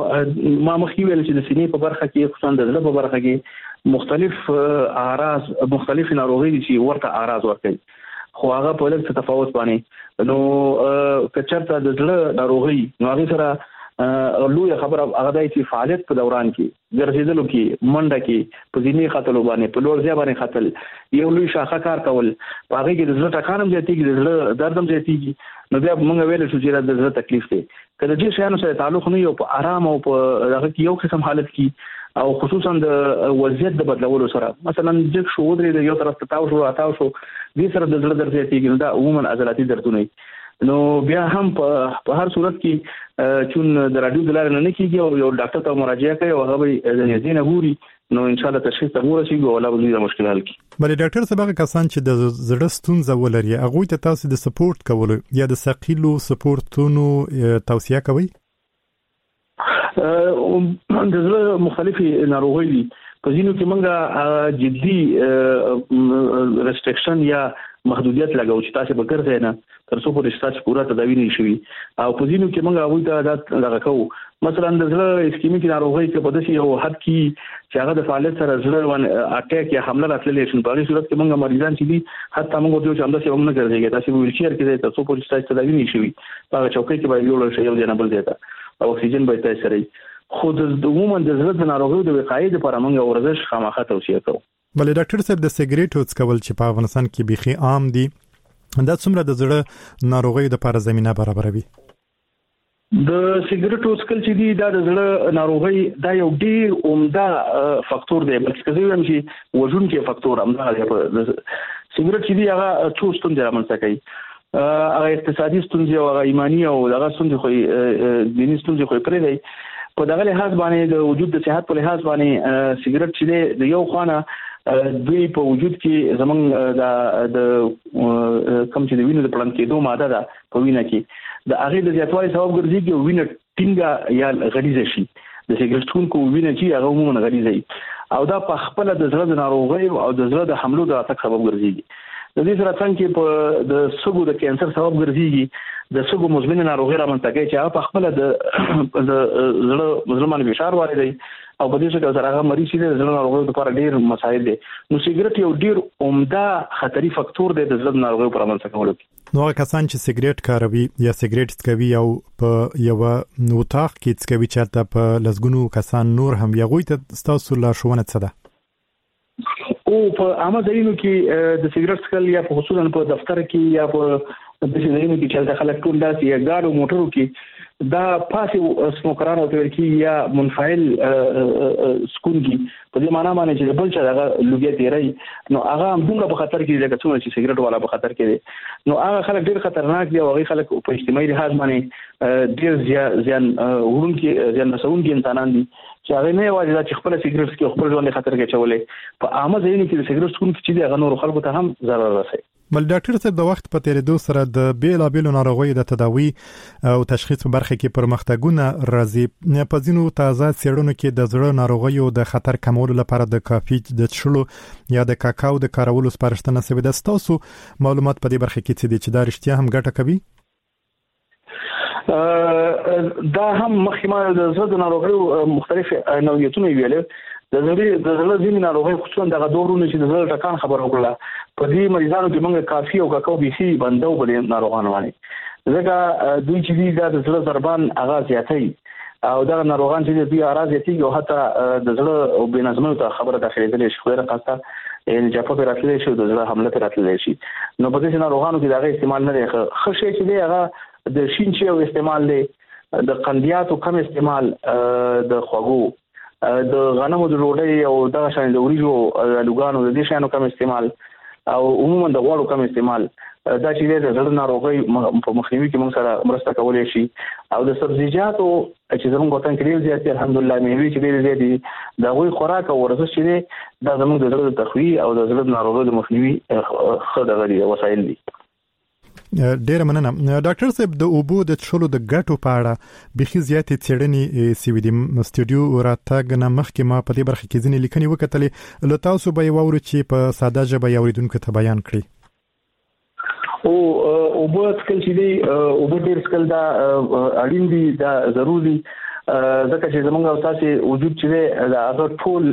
ما مخکې ویل چې د سینې په برخه کې خصوصا د زړه په برخه کې مختلف اعراض مختلف ناروغي دي ورته اعراض ورکوي خو هغه په لږ تفاوت باندې. نو کچرته د زړه ناروغي نو هغه سره لوی خبره هغه دی چې فعالیت په دوران کې ګرځیدلو کې منډه کې په ځینې خطلو باندې په لور ځای باندې خطل یو لوی شاخه کار کول په هغه کې د زړه ټکان هم زیاتېږي د زړه درد هم زیاتېږي. نو بیا موږ ویل شو چې د زړه تکلیف دی کله چې شیانو سره تعلق نه یو په آرام او په هغه کې یو قسم حالت کې او خصوصا د وضعیت د بدلولو سره مثلا جګ شو ودرې د یو طرف ته تاو شو اتاو شو دې سره د زړه درد زیاتېږي. دا عموما عضلاتي دردونه نو بیا هم په هر صورت کې چون د رادیو د لارې نه کېږي او یو ډاکټر ته مراجعه کوي او هغه به د یزینه ګوري نو ان شاء الله تشخیص ته ورسیږي او لا به د مشکل حل کړي. بلې ډاکټر صاحب کسان چې د زړه ستونزه ولري هغه ته تاسو د سپورت کولو یا د ثقيلو سپورتونو توصيه کوي؟ د زړه مختلفي ناروغي دي په ځینو کې موږ جدي ریستریکشن یا محدودیت لګاو چې تاسو به ګرځئ نه تر څو پورې تاسو پوره تداوی نه شي او په ځینو کې موږ هغه ته دا لګاو مثلا د زړه اسکیمیک ناروغي کې په داسې یو حد کې چې هغه د فعالیت سره زړه ون اٹیک یا حمله راتللی شي په هغه صورت کې موږ مریضان چې دي حتی موږ ته چې همدا څه هم نه ګرځي تاسو ویل چیر کې تر څو پورې تاسو تداوی نه شي هغه چوکۍ کې به یو شی یو ځای نه بل ځای ته اکسیجن به تاسو سره خود د عموما د زړه د ناروغیو د وقایې لپاره موږ ورزش خامخا توصیه کوو. بلې ډاکټر صاحب د سیګریټو څکول چې په افغانستان کې بيخي عام دي دا څومره د زړه ناروغیو لپاره زمينه برابروي؟ د سیګریټو څکل چې دي دا د زړه ناروغي دا یو ډیر عمده فاکتور دی بلکې زه وایم چې وژونکي فاکتور هم دا دی. سیګریټ چې دی هغه څو ستونزې رامنځته کوي هغه اقتصادي ستونزې او هغه ایمانی او هغه ستونزې خو دیني ستونزې خو پرې دی په دغه لحاظ باندې د وجود د صحت په لحاظ باندې سیګریټ چې د یو خوانه دوی په وجود کې زمونږ د د کم چې د وینې د پړن کېدو ماده ده په وینه کې د هغه د زیاتوالي سبب ګرځي چې وینه ټینګه یا غلیظه شي. د سیګریټ څکونکو وینه چې هغه عموما غلیظه او دا په خپل د زړه د ناروغۍ او د زړه د حملو د اتک سبب ګرځي. د دې سره څنګه په د سګو د کانسر سبب ګرځي د سګو مزمن ناروغي رامنځته کوي چې هغه په خپل د زړه مزمن فشار واردوي او په دې څخه سره هغه مریض چې د زړه ناروغیو لپاره ډیر مسایل دي. نو سیګریټ یو ډیر عمده خطري فاکتور دی د زړه ناروغیو پر رامنځته کولو کې. نو کسان چې سیګریټ کاروي یا سیګریټ څکوي او په یو نوتاخ کې څکوي چې په لزګونو کسان نور هم یغوي ته تاسو لا شوونه څه ده؟ او په عامه ځایونو کې د سیګریټ څکل یا په خصوصا په دفتر کې یا په د ځینې کې چې د خلک ټول داسې یا ګاډو موټرو کې دا پاسې سموکران او تورکی یا منفعل سکون کې په دې معنی باندې چې بل څه هغه لوګي تیری نو هغه هم دومره په خطر کې دي چې څومره چې سیګریټ والا په خطر کې دي نو هغه خلک ډیر خطرناک دي او هغه خلک په اجتماعي لحاظ باندې ډیر زیان ورونکي زیان رسونکي انسانان دي چې هغه نه واجب چې خپل سیګریټ کې خپل ژوند خطر کې چولې په عامه ځایونو کې سیګریټ سکون کې چې هغه نور خلکو ته هم ضرر رسوي. بل ډاکټر صاحب د وخت په تیریدو سره د بیلابیلو ناروغیو د تداوی او تشخیص په برخه کې پرمختګونه راځي. په ځینو تازه څېړنو کې د زړه ناروغیو د خطر کمولو لپاره د کافي د څښلو یا د کاکاو د کارولو سپارښتنه شوې ده. تاسو معلومات په دې برخه کې څه دي چې دا رښتیا هم ګټه کوي؟ دا هم مخکمه د زړه ناروغیو مختلف نوعیتونه ویل د زړه د زړه ځینې ناروغي خصوصا د غوړونو چې د زړه ټکان خبر وکړه په دې مریضانو کې موږ کافي او کاکاو بي سي بندو بلې ناروغان وایي ځکه دوی چې د زړه ضربان اغاز زیاتوي او دا ناروغان چې دوی اراز زیاتي او حتی د زړه او بنظمو ته خبره داخليدل شي خو راځه ان جاپه پر راتللی شي د زړه حمله پر راتللی شي نو په دې ناروغانو کې دا استعمال نه دی خو شي چې دی هغه د شینچي او استعمال دی د قندیاتو کم استعمال د خوګو د غنمو د روډۍ او د شان د وریجو لوګانو د دې شانو کم استعمال او عموما د غوړو کم استعمال دا چې د زړه ناروغي په مخنیوي کې موږ سره مرسته کولای شي او د سبزیجاتو چې زموږ وطن کې ډیر زیات الحمدلله مېوې چې ډیر زیات دي دا غوي خوراک او ورزش چې دا زموږ د زړه تخوي او د زړه ناروغي د مخنیوي خدای غوړي وسایل دي. ډیر مننه ډاکټر صاحب د اوبو د چلو د ګټو په اړه بخي زیاتې څېړنې سی وی دی استودیو راتګ نه مخکې ما په دې برخه کې ځینې لیکنې وکړلې له تاسو به یو ورو چې په ساده ژبه اوریدونکو ته بیان کړئ. او اوبو سکل چې دی اوبو ډیر سکل دا اړین دي دا ضروري ځکه چې زمونږ او تاسو وجود چې دی دا هغه ټول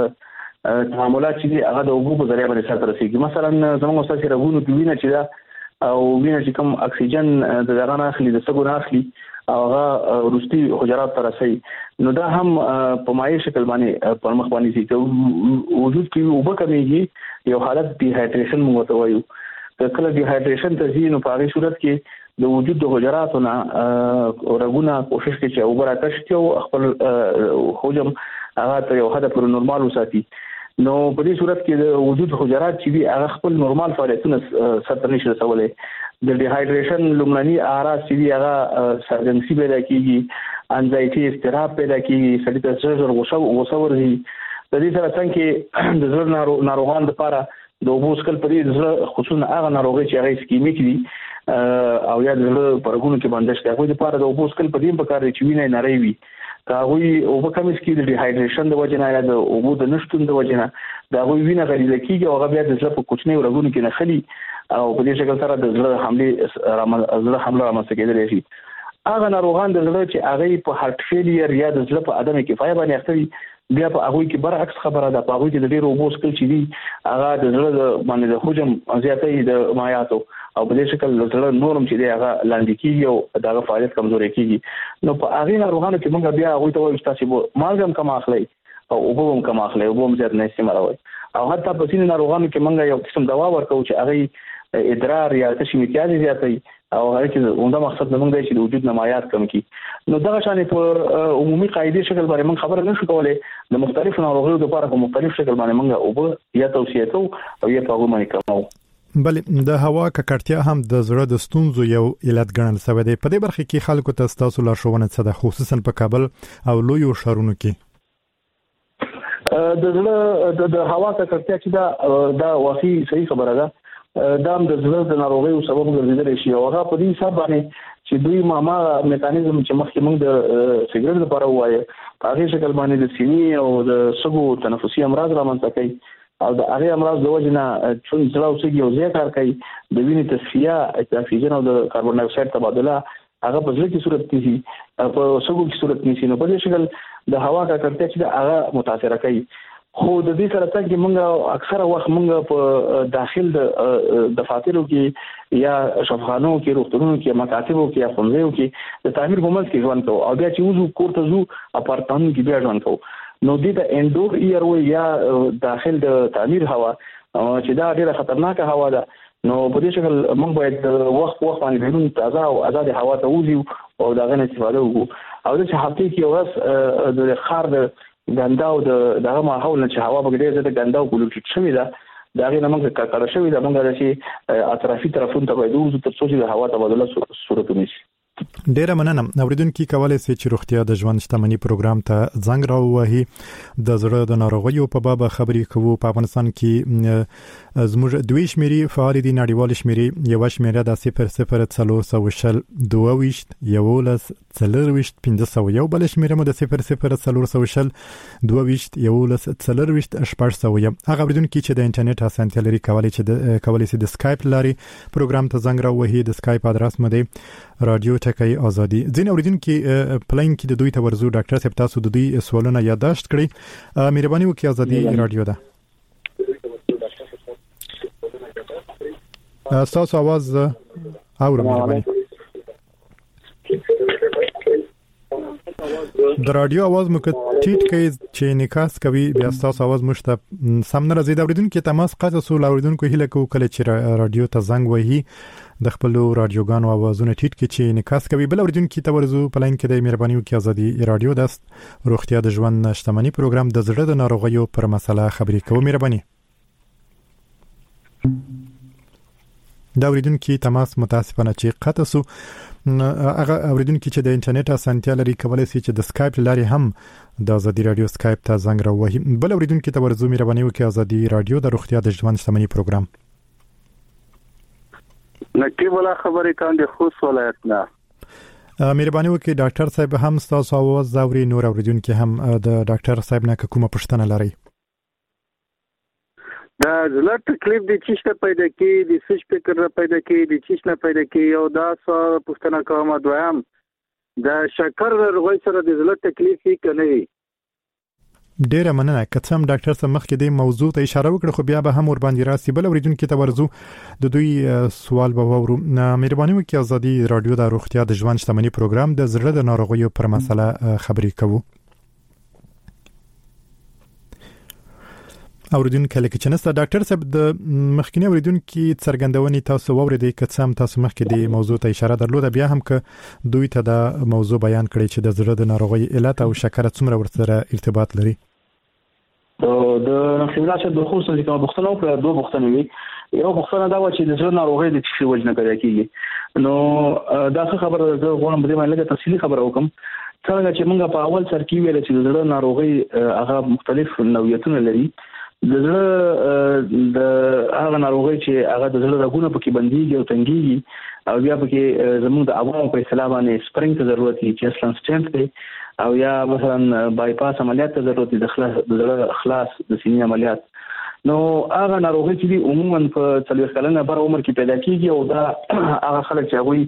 تعاملات چې دی هغه د اوبو په ذریعہ باندې سره رسیږي. مثلا زمونږ او تاسو رغونو کې وینه چې دا او وینه چې کوم اکسیجن د دغه نه اخلي د سګو نه اخلي او هغه وروستي حجرات ته رسي نو دا هم په مایع شکل باندې پر مخ باندې چې وجود کې اوبه کمیږي یو حالت ډي هایډریشن موږ ته وایو. کله ډي هایډریشن ته ځي نو په هغه صورت کې د وجود د حجراتو نه رګونه کوشش کوي چې اوبه راکشي او خپل حجم هغه ته یو حد پر نورمال وساتي. نو په دې صورت کې د وجود حجرات چې دي هغه خپل نورمال فعالیتونه سره نشي رسولای. د ډي هایډریشن لومړني اعراض چې دي هغه سرګنسي پیدا کیږي انزایټي استراب پیدا کیږي سړی ته زړه غوسه غوسه ورځي. د دې سره څنګه د زړه ناروغان لپاره د اوبو سکل په دې زړه خصوصا هغه ناروغي چې هغه سکیمیک دي او یا د زړه پرګونو کې بندش کوي هغه لپاره د اوبو سکل په دې په کار چې وینې نری وي کاوی اوبه کم اسکی د ډي هایډریشن د وجه نه یا د اوبو د نشټون د وجه نه دا غوي وینه غریزه کیږي او هغه بیا د زړه په کوچنی ورغونو کې نه خلی او په دې شکل سره د زړه حمله زړه حمله رامنځته کېدلی شي. هغه ناروغان د زړه چې هغه په هارت فیلیر یا د زړه په عدم کفایت باندې اخته بیا په هغه کې برعکس خبره ده په هغه کې د ډیرو اوبو سکل چې دي هغه د زړه باندې د حجم زیاتې د مایعاتو او په دې شکل د زړه نورم چې دی هغه لاندې کیږي او دغه فعالیت کمزوري کیږي. نو په هغه ناروغانو کې موږ بیا هغه ته وایو چې مالګم کم اخلي او اوبو هم کم اخلي اوبو هم زیات نه استعمالوي او حتی په سینې ناروغانو کې موږ یو قسم دوا ورکو چې هغه ادرار یا تشې میتیازي زیاتې او هغه کې عمده مقصد موږ دی چې د وجود نمایات کم کی. نو دغه شان په عمومي قاعده شکل باندې موږ خبره نشو کولای د مختلفو ناروغیو لپاره په مختلف شکل باندې موږ اوبه یا توصیه کوو او یا په هغه باندې کوو. بلې د هوا ککړتیا هم د زړه د ستونزو یو علت ګڼل شوی دی. په دې برخه کې خلکو ته تاسو لارښوونه څه ده خصوصا په کابل او لویو ښارونو کې؟ د زړه د هوا ککړتیا چې دا دا واقعي صحیح خبره ده دا هم د زړه د ناروغیو سبب ګرځیدلی شي او هغه په دې حساب باندې چې دوی ماما میکانیزم چې مخکې موږ د سیګریټ لپاره وایي په هغه شکل باندې د سینې او د سږو تنفسي امراض رامنځته کوي او د هغه امراض د وجه نه چې زړه او سږي یو ځای کار کوي د وینې تصفیه د اکسیجن او د کاربن ډای اکساید تبادله هغه په ځل کې صورت کې په سږو کې صورت کې نو په دې شکل د هوا ککړتیا چې هغه متاثر کوي. خو د دې سره څنګه موږ اکثره وخت موږ په داخل د دفاترو کې یا شفاخانو کې روغتونونو کې مکاتبو کې یا ښوونځیو کې د تعمیر په منځ کې ژوند کوو او بیا چې وځو کور ته ځو اپارتمانونو کې بیا ژوند کوو. نو دې د انډور ایر وی یا داخل د تعمیر هوا چې دا ډیره خطرناکه هوا ده. نو په دې شکل موږ باید وخت وخت باندې بیرون تازه او آزاد هوا ته وځو او دا غنه استفاده وکړو او د هفته کې ورځ د خار د ګنداو د دغه ماحول چې هوا بګډې زده ګنداو پولوټ شوی دا دا غي نمنګ کړه شوی دا موږ د شي اطرافي طرفونو ته وایو تر څو چې د هوا تبادله صورت ونیسي. ډیره مننه اوریدونکو کولای شي چې روغتیا د ژوند شتمنۍ پروګرام ته زنګ راووهي د زړه د ناروغیو په باب خبرې کوو. په افغانستان کې زموږ دوی شمیري فعال دي نړیوال شمیري یو شمیره د صفر صفر څلور سو شل دوه ویشت یولس څلور ویشت پنځه سو یو بل شمیره مو د صفر صفر څلور سو شل دوه ویشت یولس څلور ویشت شپږ سو یم. هغه اوریدونکو چې د انټرنیټ اسانتیا لري کولای چې د کولای شي د سکایپ لاري پروګرام ته زنګ راووهي. د سکایپ ادرس مده رادیو ټکی ازادي. ځین اوریدونکو پلاین کې د دوی ته ورزو ډاکټر صاحب تاسو د دوی سوالونه یادداشت کړئ. مهرباني وکړئ ازادي رادیو ده. تاسو आवाज اورم مهرباني. د رادیو आवाज مو ټیټ کړئ چې نکاس کوي بیا تاسو आवाज مشته سم نه راځي. د اوریدونکو تماس قطع سو اوریدونکو هیله کو کله چې رادیو ته زنګ وهي د خپل رادیوګانو आवाजونه ټیټ کړي چې نکاس کوي. بل اوریدونکو ته ورزو پلاین کې د مهرباني وکړئ ازادي رادیو داست روغتیا د ژوند شتمنۍ پروګرام د زړه د ناروغیو پر مسله خبرې کوي. مهرباني. دا اوریدونکو تماس متاسفانه چې قطع سو. هغه اوریدونکو چې د انټرنیټ اسانتیا لري کولای شي چې د سکایپ لاري هم د ازادي رادیو سکایپ ته زنګ راوهي. بل اوریدونکو ته ورزو مهرباني وکړئ ازادي رادیو د روغتیا د ژوند شتمنۍ پروګرام. نکي ولا خبرې کاندې خوش ولایت نه. مهرباني وکړئ ډاکټر صاحب هم تاسو आवाज اوري. نور اوریدونکو هم د ډاکټر صاحب نه کومه پوښتنه لري؟ دا زړه تکلیف د چیش نه پیدا کی د سوچ فکر نه پیدا کی د چیش نه پیدا کی او دا څه پوښتنه کوم دویم د شکر ناروغي سره د زړه تکلیف هیڅ نه وي. ډیره مننه. کڅم ډاکټر صاحب مخکې د موضوع ته اشاره وکړه خو بیا به هم ور باندې راسي. بل اوریدونکو ته ورزو د دوی سوال به وورو. مهرباني وکړئ ازادي رادیو د روغتیا د ژوند شتمنۍ پروګرام د زړه د ناروغیو پر مسله خبرې کوي. اوریدونکو لکه چې نسته ډاکټر صاحب د مخکینی اوریدونکو څرګندونې تاسو ووریدئ کڅم تاسو مخکې د موضوع ته اشاره درلوده بیا هم که دوی ته دا موضوع بیان کړي چې د زړه د ناروغۍ علت او شکر څومره ورسره ارتباط لري. د نفسیات د خصوصي کوم بوختنه او دوه بوختنه وي. یو بوختنه دا و چې د زړه ناروغۍ د څه وجه نه پیدا کیږي. نو دا څه خبره زه غواړم په دې باندې لږه تفصیلی خبره وکم. څنګه چې موږ په اول سر کې ویل چې د زړه ناروغۍ هغه مختلف نوعیتونه لري. د زړه د هغه ناروغي چې هغه د زړه رګونه پکې بنديږي او تنګيږي او بیا پکې زموږ د عوامو په اصطلاح باندې سپرینګ ته ضرورت دي چې اصلا سټنټ دی او یا مثلا بایپاس عملیات ته ضرورت دي د خلاص د زړه خلاص د سینې عملیات. نو هغه ناروغي چې عموما په څلور کلنه بر عمر کې پیدا کیږي او دا هغه خلک چې هغه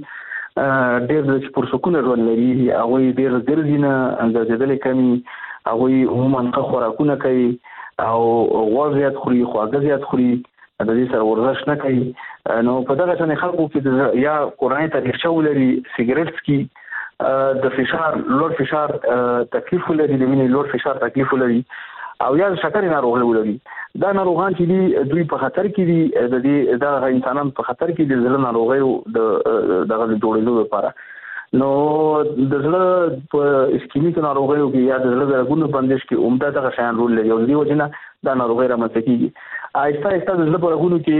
ډېر د پرسکونه ژوند لري هغه ډېر ګرځي نه انګرځېدل کمی هغه عموما خوراکونه کوي او غوړ زیات خوري خواږه زیات خوري د دې سره ورزش نه کوي. نو په دغه ځای خلکو کې یا قرآني تاریخچه ولري سیګریټ سکي د فشار لوړ فشار تکلیف ولري د وینې لوړ فشار تکلیف ولري او یا شکر ناروغي ولري. دا ناروغان چې دي دوی په خطر کې دي د دې د انسانان په خطر کې دي د زړه ناروغي د دغه جوړېدو لپاره. نو د زړه په اسکیمیک ناروغیو کې یا د زړه د رګونو بندش کې عمده دغه شیان رول لري او د دې وجه نه دا ناروغي رامنځته کیږي. آهسته آهسته د زړه په رګونو کې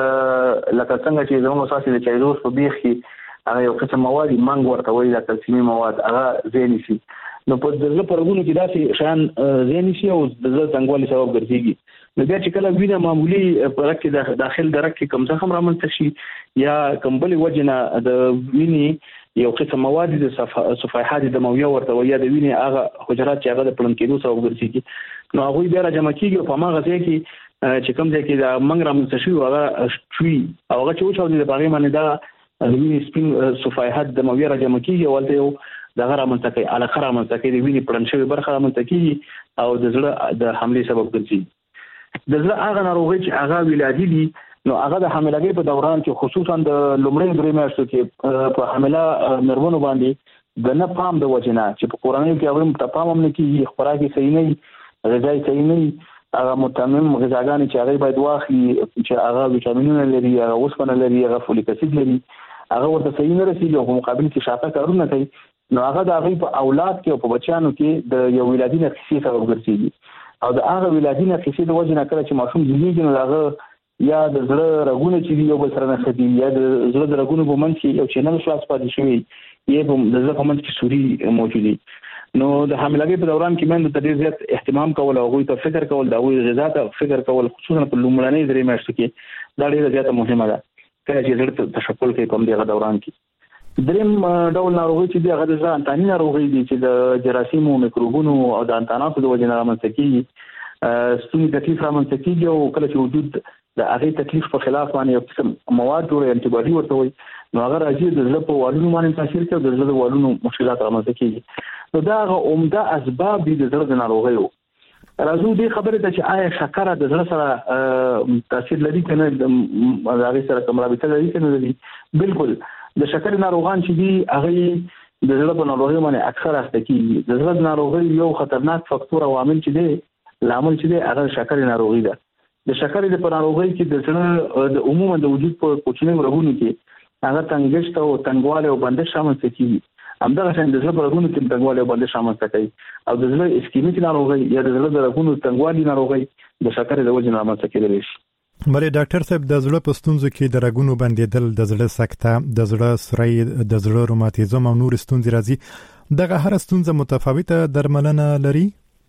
لکه څنګه چې زموږ اساسي د چایدوس په بیخ کې هغه یو قسم مواد منګ ورته وایي د کلسیمي مواد هغه زیان شي. نو په زړه په رګونو کې داسې شیان زیان شي او د زړه څنګهوالي سبب ګرځي. نو بیا چې کله وینه معمولی په رګ کې داخل درک کې کم زخم رامنځته شي یا کمبلي وجه نه د وینې یو قسم مواد د صفائحات دمویه ورته ویا د وینې هغه حجرات چې هغه د پلن کېدو سبب ګرځي. نو هغه بیا راجمع کیږي په ماغه ځای کې چې کوم ځای کې د منګ رامنځته شي هغه شوي او هغه چې وچاو دي د باغې باندې دا د وینې سپین صفائحات دمویه راجمع کیږي ولته یو دغه رامنځته کوي علاقه رامنځته کوي د وینې پلن شوی برخه رامنځته کیږي او د زړه د حملې سبب ګرځي. د زړه هغه ناروغي چې هغه ولادي دي نو هغه د حاملګۍ په دوران کې خصوصا د لومړۍ درې میاشتو کې په حامله مېرمنو باندې د نه پام د وجنه چې په قرآني کې هغه متپام هم نه کیږي خوراکي صحیح نه غذای صحیح نه هغه متمم غذاګانې چې هغه باید واخلي چې هغه ویټامینونه لري هغه اوسپنه لري هغه فولیک اسید لري هغه ورته صحیح نه رسیږي او په مقابل کې شاته کارونه کوي. نو هغه د هغه په اولاد کې او په بچیانو کې د یو ولادي نقصې سبب ګرځي او د هغه ولادي نقصې د وجه نه کله چې ماشوم زیږي نو هغه یا د زړه رګونه چې یو بل سره نښتي یا د زړه د رګونو په منځ کې یو چینل خلاص پاتې شوی یا په د زړه په منځ کې سوري موجودي. نو د حاملګۍ په دوران کې مند ته ډېر زیات اهتمام کول او غوي ته فکر کول دا غوي غذا ته فکر کول خصوصا په لومړنۍ درې میاشتو کې دا ډېر زیات مهمه ده کله چې زړه تشکل کوي په دغه دوران کې. دریم ډول ناروغي چې هغه د ځانتاني ناروغي دي چې د جراثیمو میکروبونو او د انتاناتو د وجې نه رامنځته کیږي. ستوني تکلیف رامنځته کیږي او کله چې وجود د هغه تکلیف په خلاف باندې یو قسم مواد جوړي انټي باډي ورته وي نو هغه راځي د زړه په والونو باندې تاثیر کوي، د زړه د والونو مشکلات رامنځته کیږي. نو دا هغه عمده اسباب دي د زړه د ناروغیو. راځو دې خبره ته چې آیا شکر د زړه سره تاثیر لري کنه، د هغه سره کوم رابطه لري کنه لري؟ بالکل. د شکر ناروغان چې دي هغه د زړه په ناروغیو باندې اکثر اخته کیږي. د زړه د ناروغیو یو خطرناک فاکتور او عامل چې دی لامل چې دی هغه شکر ناروغي ده. د شکر د ناروغۍ کې د زړه د عموما د وجود په کوچنیو رګونو کې هغه تنګښت او تنګواله او بندش شامل دي. همدغه څنګه د زړه په رګونو کې تنګواله او بندش شامل کوي، او د زړه اسکیمیک ناروغي یا د زړه د رګونو تنګوالی ناروغي د شکر د وجې رامنځته کېدلی شي. بله ډاکټر صاحب، د زړه په ستونزو کې د رګونو بندیدل، د زړه سکته، د زړه سوري، د زړه روماتیزم او نور ستونزې راځي. دغه هر ستونزه متفاوته درملنه لري؟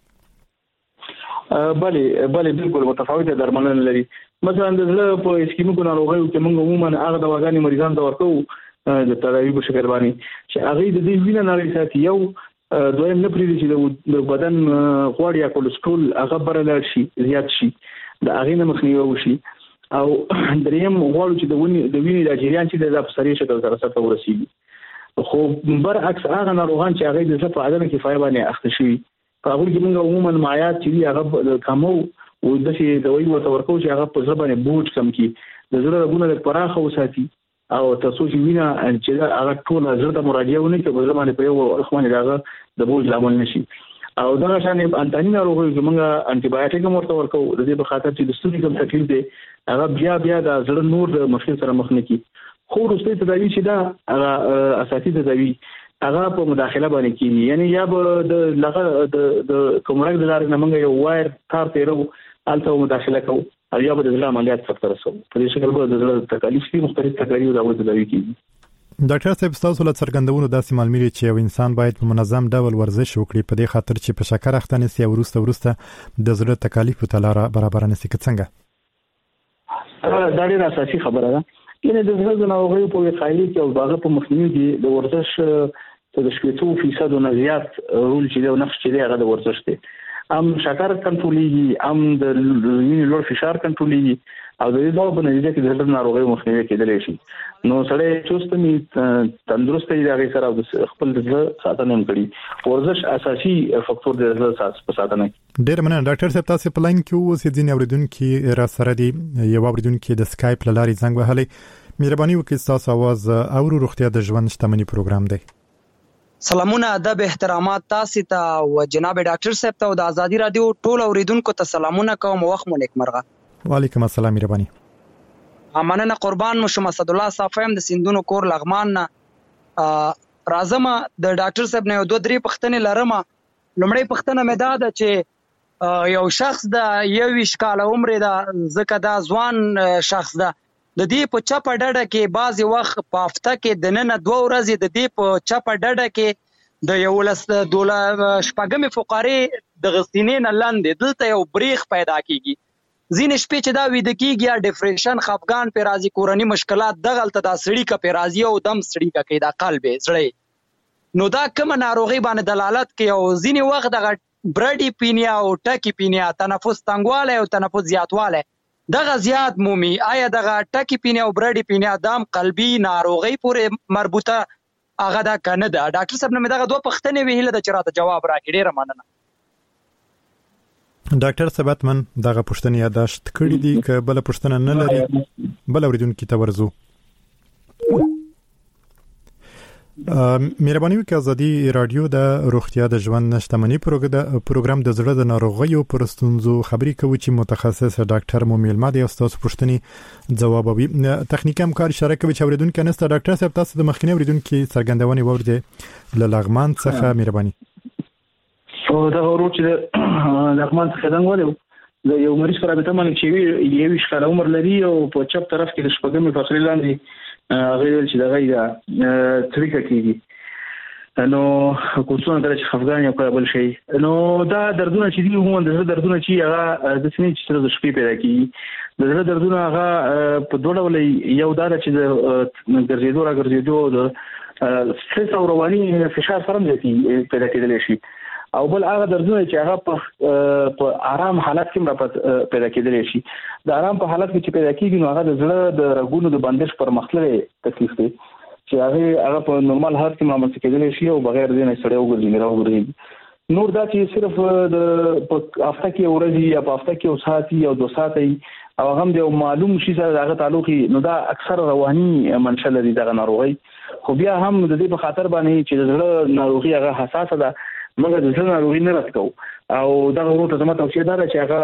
بله بله بالکل متفاوته درملنه لري. مثلا د زړه په اسکیمیک ناروغیو کې موږ عموما هغه دواګانې مریضان ته ورکوو د تداوی په شکل باندې چې هغه د دې وینه نری ساتي. یو دویم نه پریږدي چې د بدن غوړ یا کولیسټرول هغه برابر شي، زیات شي، د هغه نه مخنیوي وشي. او دریم غواړو چې د وینې د وینې د جریان چې د افسری شکل سره سره ورسیږي. خو برعکس هغه ناروغان چې هغه د څه په عدم کفایه باندې اخته شي، په هغه کې موږ عموما مایعات چې هغه کمو او د شي دوی ورته ورکو چې هغه په ځبه باندې بوج کم کی، د زړه رګونه د پراخه وساتي، او تاسو چې وینا چې هغه ټول زړه ته مراجعه ونه کوي، په ځبه باندې په یو اخوانه داغه د بوج لامل نشي. او دا شان انټانی ناروغي چې موږ انټي بایوټیک ورته ورکو د دې په خاطر چې د ستوني کوم تکلیف دی هغه بیا بیا د زړه نور د مشکل سره مخ نه کی. خو وروسته تداوی چې دا هغه اساسي تداوی هغه په مداخله باندې کیږي، یعنی یا به د لغه د کومرګ د لارې نه موږ یو وایر تار تیرو الته مداخله کوو، او یا به د زړه عملیات فقط رسو. په دې شکل به د زړه تکلیف کې مختلف تکلیف او د تداوی کیږي. ډاکټر صاحب، تاسو له څرګندونو داسې معلومي چې یو انسان باید په منظم ډول ورزش وکړي، په دې خاطر چې په شکر اخته نشي او ورسته ورسته د زړه تکلیف ته لار برابر نشي. څنګه؟ دا ډیره اساسي خبره ده. یعنی د زړه د ناروغیو په وقایه کې او هغه په مخنیوي کې د ورزش ته د شپږ فیصد نه زیات رول چې د نفس چې هغه د ورزش دی. ام شکر کنټرولېږي، ام د وینې لوړ فشار کنټرولېږي، او د دې ډول په نتیجه کې د زړه ناروغیو مخنیوي کېدلی شي. نو سړی چوست می تندرست دی هغه سره د خپل د ساتنه هم کړي. ورزش اساسي فاکتور دی د اساس په ساتنه کې. ډېر مننه ډاکټر صاحب، تاسو په لاین کې اوس ځین اوریدونکو را سره دی، یو اوریدونکو د سکایپ لاري زنګ وهلی. مهرباني وکړئ تاسو आवाज او روغتیا د ژوند شتمنۍ پروګرام دی. سلامونه، ادب، احترامات تاسو ته او جناب ډاکټر صاحب ته او د ازادي رادیو ټول اوریدونکو ته سلامونه کوم. وخت مو نیکمرغه. وعلیکم السلام. مهرباني. امانه قربان مو شم. اسد الله صافیم د سندونو کور لغمان نه راځم. د ډاکټر صاحب نه دوه درې پښتنې لرم. لومړی پښتنه مې دا ده چې یو شخص د یو ویش کال عمر ده، ځکه دا ځوان شخص ده، د دې په چپه ډډه کې بعضی وخت په هفته کې د نن دوه ورځې د دې په چپه ډډه کې د یو لس دوله شپږمې فقرې د غسینې نه لاندې دلته یو بریخ پیدا کیږي. ځینې شپې چې دا ویده کیږي یا ډیپریشن، خفګان پې راځي، کورني مشکلات، دغلته دا سړي که پې راځي او دم سړي که کوي دا قلب یې زړه. نو دا کومه ناروغي باندې دلالت کوي؟ او ځینې وخت دغه برډي پینیا او ټکي پینیا، تنفس تنګوالی او تنفس زیاتوالی دغه زیات مومي. آیا دغه ټکی پینیا او برډي پینیا دام قلبي ناروغي پورې مربوطه هغه دا کنه ده؟ ډاکټر صاحب نه دغه دوه پښتنې ویله د چرته جواب راکړي. ډیره مننه. ډاکټر صاحب من دغه پښتنې یاداشت کړې دي، ک بل پښتنه نه لري بل اوریدونکو ته ورزو. مهرباني وکړئ ازادي رادیو د روغتیا د ژوند شتمنۍ پروګرام د زړه د ناروغیو پر ستونزو خبرې کوي چې متخصص ډاکټر مومل ماده او تاسو پښتني ځوابوي. تخنیکی همکار اشاره کوي چې اوریدونکو نسته. ډاکټر صاحب تاسو د مخکنی اوریدونکو څرګندونې ورته له لغمان څخه مهرباني. او دا ورو چې لغمان څخه څنګه ولې د یو مریض سره به تمام چې یو شکل عمر لري او په چپ طرف کې د شپږمې فقرې لاندې غیر چې دغه یا طریقه کیږي. نو کوڅونه درې خفګان یو کابل شي. نو دا دردونه چې دي هم د دردونه چې هغه د سینې چې د شپې پیدا کیږي، د زړه دردونه هغه په دوه ډول یو دا چې د ګرځېدو را ګرځېدو د سټرس او رواني فشار سره زیاتې پیدا کېدلی شي، او بل هغه دردونه چې هغه په په آرام حالت کې پیدا کېدلی شي. د آرام په حالت کې چې پیدا کیږي نو هغه د زړه د رګونو د بندش پر مختلفه تکلیف دی. چې هغه هغه په نورمال حالت کې رامنځته کېدلی شي او بغیر دې نه سړی وګرځي نه وګرځي. نور دا چې صرف د په هفته کې ورځي یا په هفته کې او ساعت یا دو ساعت او هم د معلوم شي سره هغه تعلق نو دا اکثر رواني منشأ لري دغه ناروغي. خو بیا هم د دې په خاطر باندې چې د زړه ناروغي هغه حساسه ده موږ د زړه ناروغي نه راځو او دا ورته زموږ توصیه ده چې هغه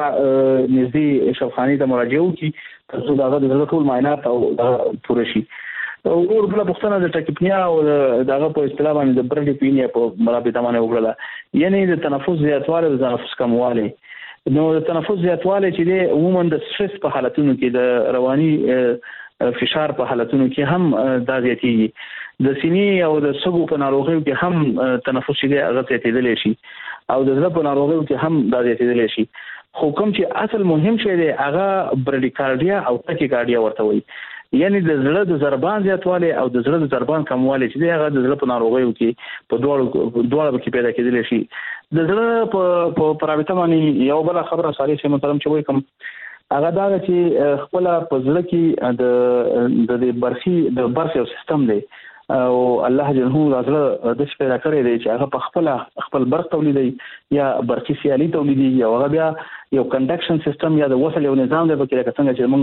نږدې شفاخانه ته مراجعه وکړي ترڅو دا د زړه ټول معاینات او پوره شي. او ور بل پښتنه د ټاکپنیا او دغه په اصطلاح باندې د برډي پینیا په مرابطه باندې وګړه یعنی د تنفس زیاتوالی او د تنفس کموالی. نو د تنفس زیاتوالی چې دی عموما د سټرس په حالتونو کې د رواني فشار په حالتونو کې هم دا زیاتېږي. د سینې او د سږو په ناروغیو کې هم تنفس چې هغه زیاتېدلی شي او د زړه په ناروغیو کې هم دا زیاتېدلی شي. خو کوم چې اصل مهم شی دی هغه برډیکارډیا او ټاکیکارډیا ورته وایي، یعنی د زړه د ضربان زیاتوالی او د زړه د ضربان کموالی چې دی هغه د زړه په ناروغیو کې په دواړو دواړو کې پیدا کېدلی شي. د زړه په په رابطه باندې یو بل خبره صالح سي محترم چې وایي کوم هغه دا چې خپل په زړه کې د د برخي د برخي او سیستم دی او الله جل جلاله د څه پیدا کړی دی چې هغه په خپل خپل برخ تولیدي یا برخي سیالي تولیدي یا هغه بیا یو کنډکشن سیستم یا د وصل یو نظام دی په کې څنګه چې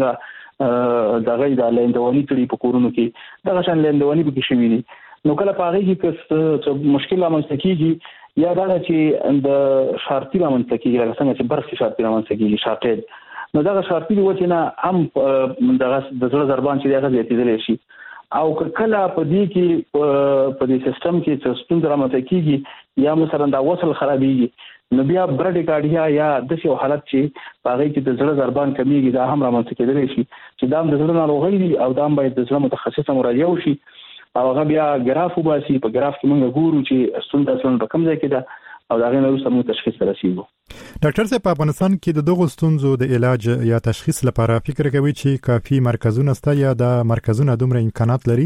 موږ دا غي د لیندوالي کړي په کورونو کې دا شان لیندوالي به کې شوي دي. نو کله پاره کې چې مشکل رامنځته کیږي یا دا چې د شارتي رامنځته کیږي لکه څنګه چې برخي شارتي رامنځته کیږي شارټید نو دا شارتي د وجه نه هم د د زړه ضربان چې هغه زیاتېدلی شي او کله په دې کې په دې سیستم کې چې ستونزه رامنځته کیږي یا مثلا دا وصل خرابېږي نو بیا برډیکارډیا یا د یو حالت چې هغه کې د زړه ضربان کمیږي دا هم رامنځته کېدلی شي چې دا د زړه ناروغي دي او دا باید د زړه متخصص مراجعه وشي او هغه بیا ګراف وباسي. په ګراف کې موږ ګورو چې ستونزه اصلا په کوم ځای کې ده او دا غي نو سمو تشخیص رسیدو. ډاکټر صاحب په افغانستان کې د دغو ستونزو د علاج یا تشخیص لپاره فکر کوي چې کافي مرکزونه شته یا د مرکزونو دومره امکانات لري؟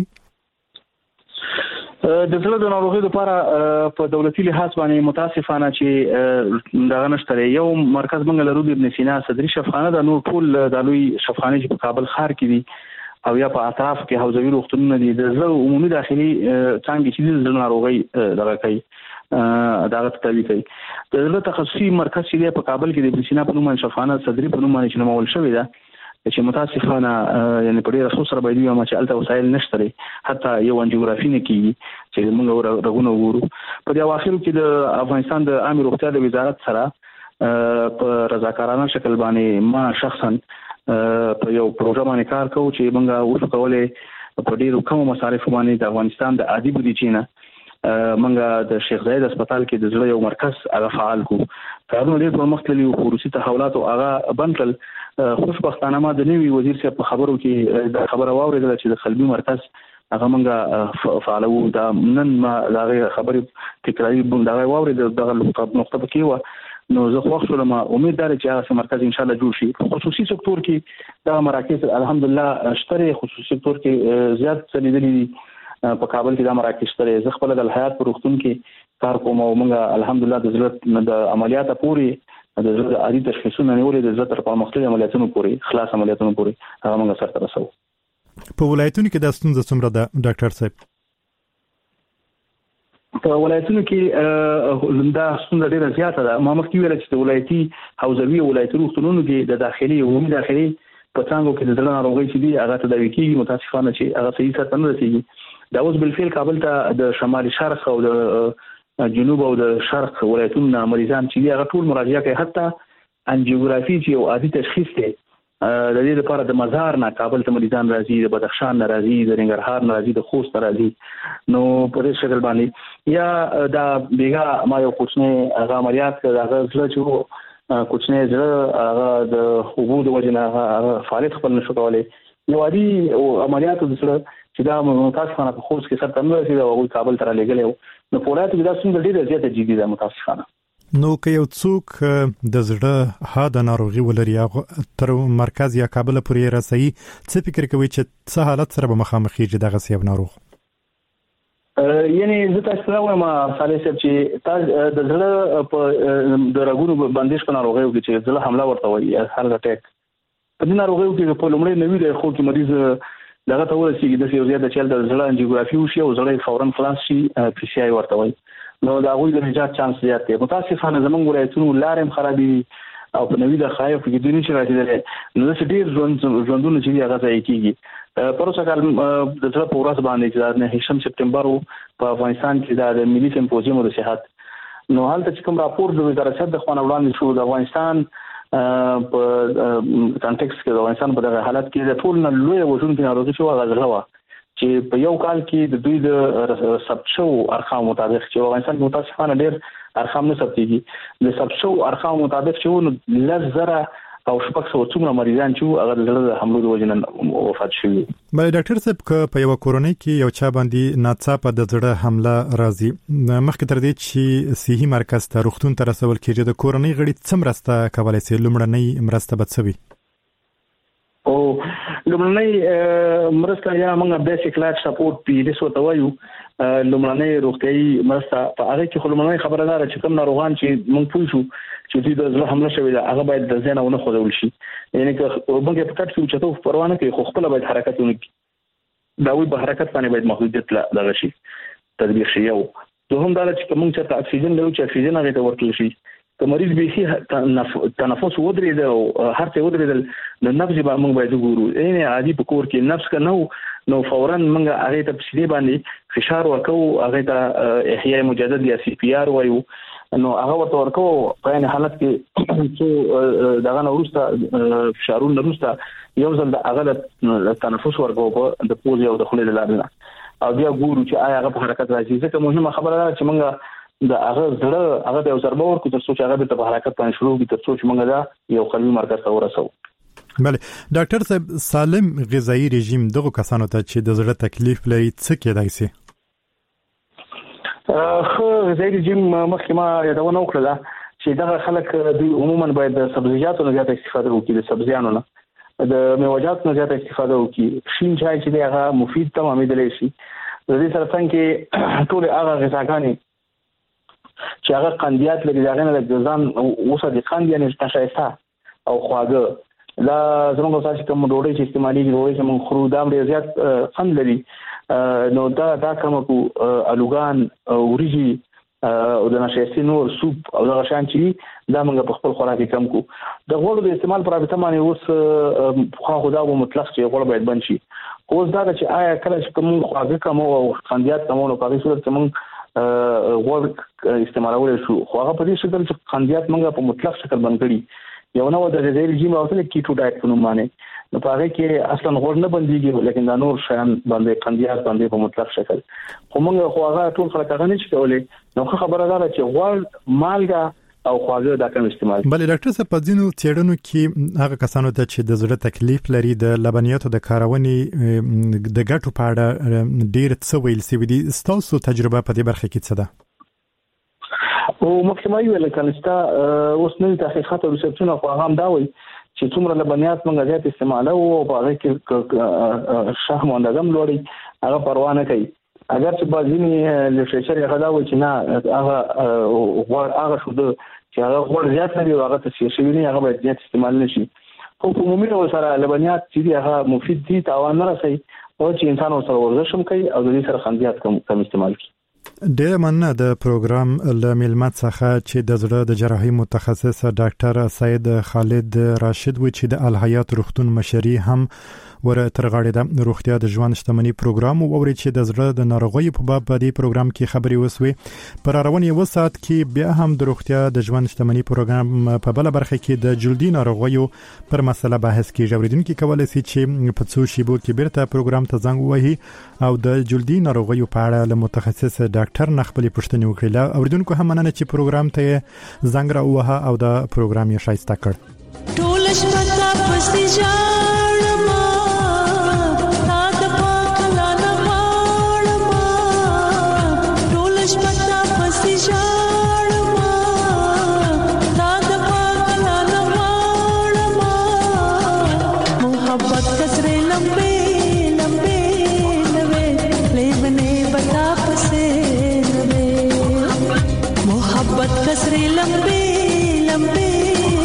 د زړه د ناروغۍ لپاره په دولتي لحاظ باندې متاسفانه چې دا نشته. یو مرکز موږ لرو د ابن سینا صدري شفاخانه د نور ټول د لوی شفاخانه چې په کابل ښار کې دي او یا په اطراف کې حوزوي روغتونونه دي. د زړه عمومي داخلي څنګه چې د زړه ناروغۍ دغه کوي دا تداوی کوي. د زړه تخصصي مرکز چې په کابل کې د ابن سینا په نوم شفاخانه صدري په نوم باندې نومول شوی ده چې متاسفانه یعنی په ډیره خصوص سره باید یو ما چې الته وسایل نشته حتی یو انجیوګرافي نه کیږي چې موږ رغونه وګورو. په دې اواخرو کې د افغانستان د عامه روغتیا د وزارت سره په رضاکارانه شکل باندې ما شخصا په یو پروګرام باندې کار کوم چې موږ وښو کولای په ډیرو کم مصارف باندې د افغانستان د عادي بودیجې منګه د شیخ زاید هسپتال کې د زړه یو مرکز هغه فعال کو. کارونه ډیر پرمختللي او روسي تحولات او هغه بنکل خوشبختانه ما د نوي وزیر صاحب په خبرو کې د خبره واوریدل چې د قلبي مرکز هغه منګه فعالو. دا نن ما دا خبرې تکراری دا واوریدل دغه نقطه پکې و نو زه خو خپل ما امید لرم چې هغه مرکز ان شاء الله جوړ شي. په خصوصي سکتور کې دا مراکز الحمدلله شته. خصوصي سکتور کې زیات څلیدلي دي په کابل کې دا مراکز شته. زه خپل د الحیات په روغتون کې کار کوم او موږ الحمدلله د زړه د عملیات پوري د زړه عادي تشخیصونه نیولې د زړه تر پرمختللي عملیاتونو پوري خلاص عملیاتونو پوري هغه موږ سره رسو. په ولایتونو کې د ستونزې څومره ده ډاکټر صاحب؟ په ولایتونو کې دا ستونزه ډیره زیاته ده. ما مخکې ویل چې د ولایتي حوزوي ولایتي روغتونونو کې د داخلي او عمومي داخلي په څنګه کې د زړه ناروغۍ چې دي هغه تداوي کیږي متاسفانه چې هغه صحیح سره نه رسیږي. دا اوس بالفعل کابل ته د شمالي شرق او د جنوب او د شرق ولایتونو مریضان چې هغه ټول مراجعه کوي. حتی انجیوګرافي چې یو عادي تشخیص دی د دې لپاره د مزار نه کابل ته مریضان راځي، د بدخشان نه راځي، د ننګرهار نه راځي، د خوست نه راځي. نو په دې شکل باندې یا دا بیګا ما یو کوچنی هغه عملیات هغه زړه چې کوچنی زړه هغه د حبوب وجنه هغه فعالیت خپل نشو کولای. یو عادي عملیات د زړه چې دا متاسفانه په خوست کې سره تمره شي او کابل ته لګلې نو په ولایت کې دا څنګه ډیره زیاته جدي ده متاسفانه. نو که یو څوک د زړه هاده ناروغي ولري تر مرکز یا کابل پورې رسي څه فکر کوي چې څه حالت سره به مخامخ کیږي دغه سیب ناروغ؟ یعنی زه تاسو ته وایم صالح صاحب چې تاسو د زړه په د رګونو بندش په ناروغیو کې چې زړه حمله ورته وایي هارت اٹیک په دې ناروغیو کې په لومړی نوي د خو کې مریض دغه ته ورسیږي د یو زیاده چل د زړه انجیوګرافي وشي او زړه فورن خلاص شي پی سی آی ورته وایي نو دا غوي د نجات چانس زیات دی متاسفانه زمونږ ولایتونو لارې خرابې دي او په نوې د خایف کې دني چې راځي نو د ډیر ژوند ژوندونه چې هغه ځای کېږي پروسه کال د ټول په ورځ باندې چې د هشم سپتمبر په افغانستان کې د ملي سمپوزیوم د صحت نو حالت چې کوم راپور د وزارت د خوانه وړاندې شو د افغانستان په کانټیکس کې د افغانستان په دغه حالت کې د ټول نه لوی وژونکي ناروغي شو غزغوا چې په یو کال کې د دوی د سبشو ارقام مطابق چې افغانستان متاسفانه ډیر ارقام نه ثبتېږي د سبشو ارقام مطابق چې لزره او شپږ سوه څومره مریضان چې هغه د حملو د وجې نه وفات شوي. بله ډاکټر صاحب که په یوه کورنۍ کې یو چا باندې ناڅاپه د زړه حمله راځي مخکې تر دې چې صحي مرکز ته روغتون ته رسول کېږي د کورنۍ غړي څه مرسته کولی شي لومړنۍ مرسته به څه وي؟ او لومړنۍ مرسته یا موږ بیسیک لایف سپورټ پی ډي ورته وایو لومړنۍ روغتیایي مرسته په هغه کې خو لومړنۍ خبره ده چې کوم ناروغان چې موږ پوه شو چې دوی د زړه حمله شوې ده هغه باید د ځای نه ونه ښودل شي یعنې که موږ یې په کټ کې اوچتو پروا نه کوي خو خپله باید حرکت ونه کړي د هغوی په حرکت باندې باید محدودیت دغه شي تطبیق شي یو دوهم دا ده چې که موږ چېرته اکسیجن لرو چې اکسیجن هغې ته ورکړل شي که مریض بیخي تنفس ودرېده او هر څه ودرېدل نو نبض به موږ باید وګورو یعنې عادي په کور کې نبض که نه نو فورا موږ هغې ته په سیدې باندې فشار ورکوو هغې ته احیای مجدد یا سی پی آر وایو نو هغه ورته ورکوو په عین حالت کې څو دغه نه وروسته فشارونه وروسته یو ځل د هغه د تنفس ورکوو په د پوزې او د خولې د لارې نه او بیا ګورو چې آیا هغه په حرکت راځي ځکه مهمه خبره ده چې موږ د هغه زړه هغه د یو ضربه ورکړو تر څو چې هغه بیرته په حرکت باندې شروع کړي تر څو چې موږ دا یو قلبي مرکز ته ورسوو. بله ډاکټر صاحب سالم غذایی رژیم دغه کسانو ته چې د زړه تکلیف لري څه کېدای شي؟ خو غذایی رژیم مخکې ما یادونه وکړله چې دغه خلک دوی عموما باید د سبزیجاتو نه زیاته استفاده وکړي د سبزیانو نه د میوه‌جاتو نه زیاته استفاده وکړي شین چای چې دی هغه مفید تمامېدلی شي د دې سره څنګ کې ټولې هغه غذاګانې چې هغه قندیات لري د هغې نه د ځان اوسه د قند یعنې نشایسته او خواږه دا زموږ استاد چې کوم ډوډۍ چې استعمالېږي ډوډۍ چې موږ خورو دا ډېر زیات قند لري نو دا دا کمه کړو الوګان وریجې او د نشایستې نور سوپ او دغه شیان چې دا موږ په خپل خوراک کې کم کړو د غوړو د استعمال په رابطه باندې اوس پخوا خو دا به مطلق چې غوړ باید بند شي اوس دا ده چې آیا کله چې کوم خواږه کمو او قندیات کمو نو په هغې صورت کې موږ غوړ استعمالولی شو خو هغه په دې شکل چې قندیات موږ په مطلق شکل بند کړي یو نوع د غذایي رژیم راوتلی کیټو ډایټ په نوم باندې نو په هغې کې اصلا غوړ نه بندېږي لیکن دا نور شیان باندې قندیات باندې په مطلق شکل خو موږ خو هغه ټول خلک هغه نه شي کولی نو ښه خبره دا ده چې غوړ مالګه او خواږه دا کم استعمال. بله ډاکټر صاحب په ځینو څېړنو کې هغه کسانو ته چې د زړه تکلیف لري د لبنیاتو د کارونې د ګټو په اړه ډېر څه ویل شوي دي ستاسو تجربه په دې برخه کې څه ده؟ او مخکې ما ویل کنه چې اوس نوي تحقیقات او ریسرچونه خو هغه هم دا وایي چې څومره لبنیات موږ زیات استعمالوو او په هغې کې شحم او اندازه هم لوړوي هغه پروا نه کوي اگر چې بعضې لیټریچر یې هغه دا وایي چې نه هغه غوړ هغه شوده چې هغه غوړ زیات لري او هغه تصفیه شوي نه هغه باید زیات استعمال نه شي خو په عمومي ډول سره لبنیات چې دي هغه مفید دي تاوان نه رسوي او چې انسان ورسره ورزش هم کوي او د دې سره قندیات کم کم استعمال کوي. ډېره مننه د پروګرام له میلمه څخه چې د زړه د جراحي متخصص ډاکټر سید خالد راشد و چې د الحیات روغتون مشري هم ور ترغاړې د روغتیا د ژوند شتمنۍ پروګرام او اوري چې د زړه د ناروغیو په باب په دې پروګرام کې خبري وسوي پر روان یو ساعت کې بیا هم د روغتیا د ژوند شتمنۍ پروګرام په بل برخه کې د جلدي ناروغیو پر مسله بحث کې اوریدونکو کولای شي چې په څو شیبو کې بیرته پروګرام ته زنګ ووهي او د جلدي ناروغیو په اړه له متخصص ډاکټر نه خپل پوښتنې وکړي اوریدونکو هم مننه چې پروګرام ته زنګ راووهه او د پروګرام یې ښایسته کړ. ټول شپه پسې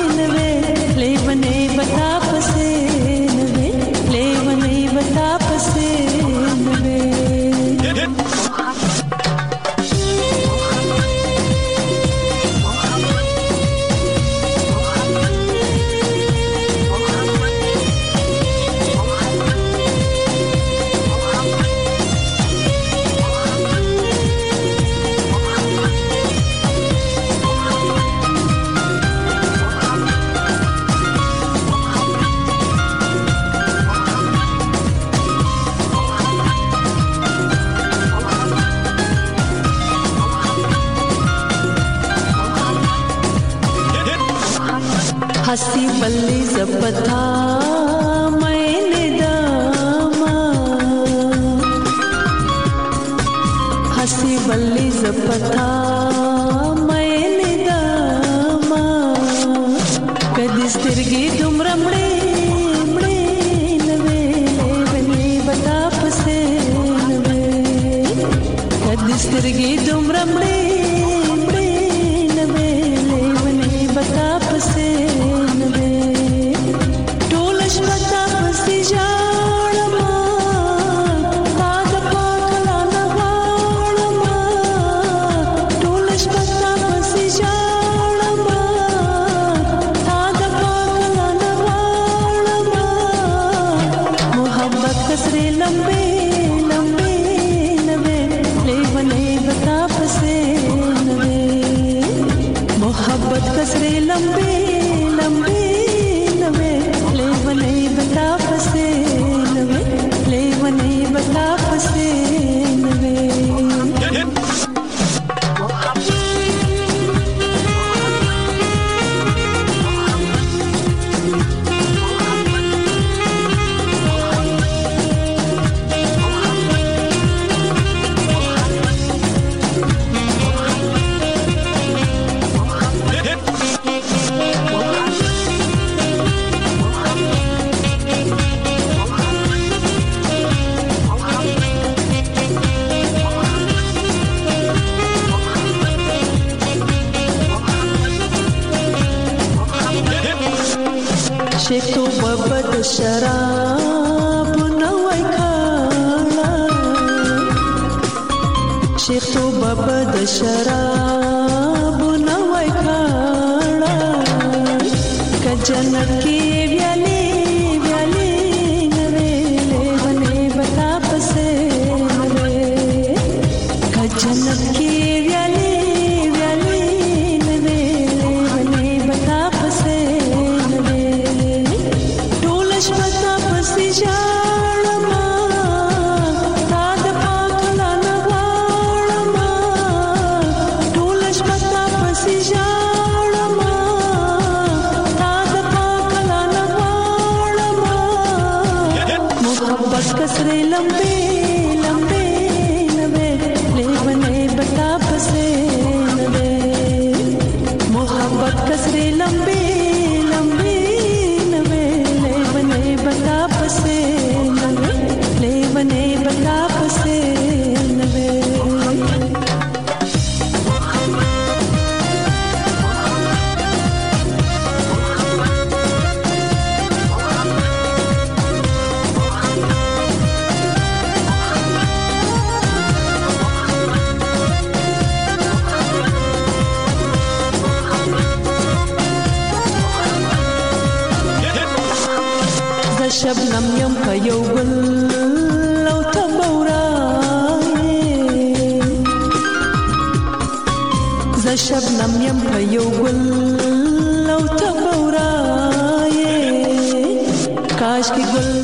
बता पसे नवे ले बने बता पसे हसी बल्ली जपथा मैंने दामा हसी बल्ली जपथा मैंने दामा कदी स्तिर्गी दुमरमड़े मड़े नवे बनी बता पसे नवे कदी स्तिर्गी दुमरमड़े मड़े नवे बनी बता पसे कसरे लंबे लंबे नवे ले बने बता फसे नवे ले बने बता फसे नवे शेतो बबद शराब नवै खाला शेतो बबद शराब नवै खाला कजन के व्याले व्याले नवे ले बने बता पसे नवे कजन के व्याले व्याले नवे ले बने बता पसे बता पसी जाड़मा ताद पाखला नवाड़मा ढोलश बता पसी जाड़मा ताद पाखला नवाड़मा मोहब्बत कसरे लंबे लंबे नवे ले बने बता पसे नवे मोहब्बत कसरे लंबे लंबे बता पसे नवे ले बने बता पसे नवे शबनम यम कयो गुल लौ तबौराए ज शबनम यम कयो गुल लौ तबौराए काश की गुल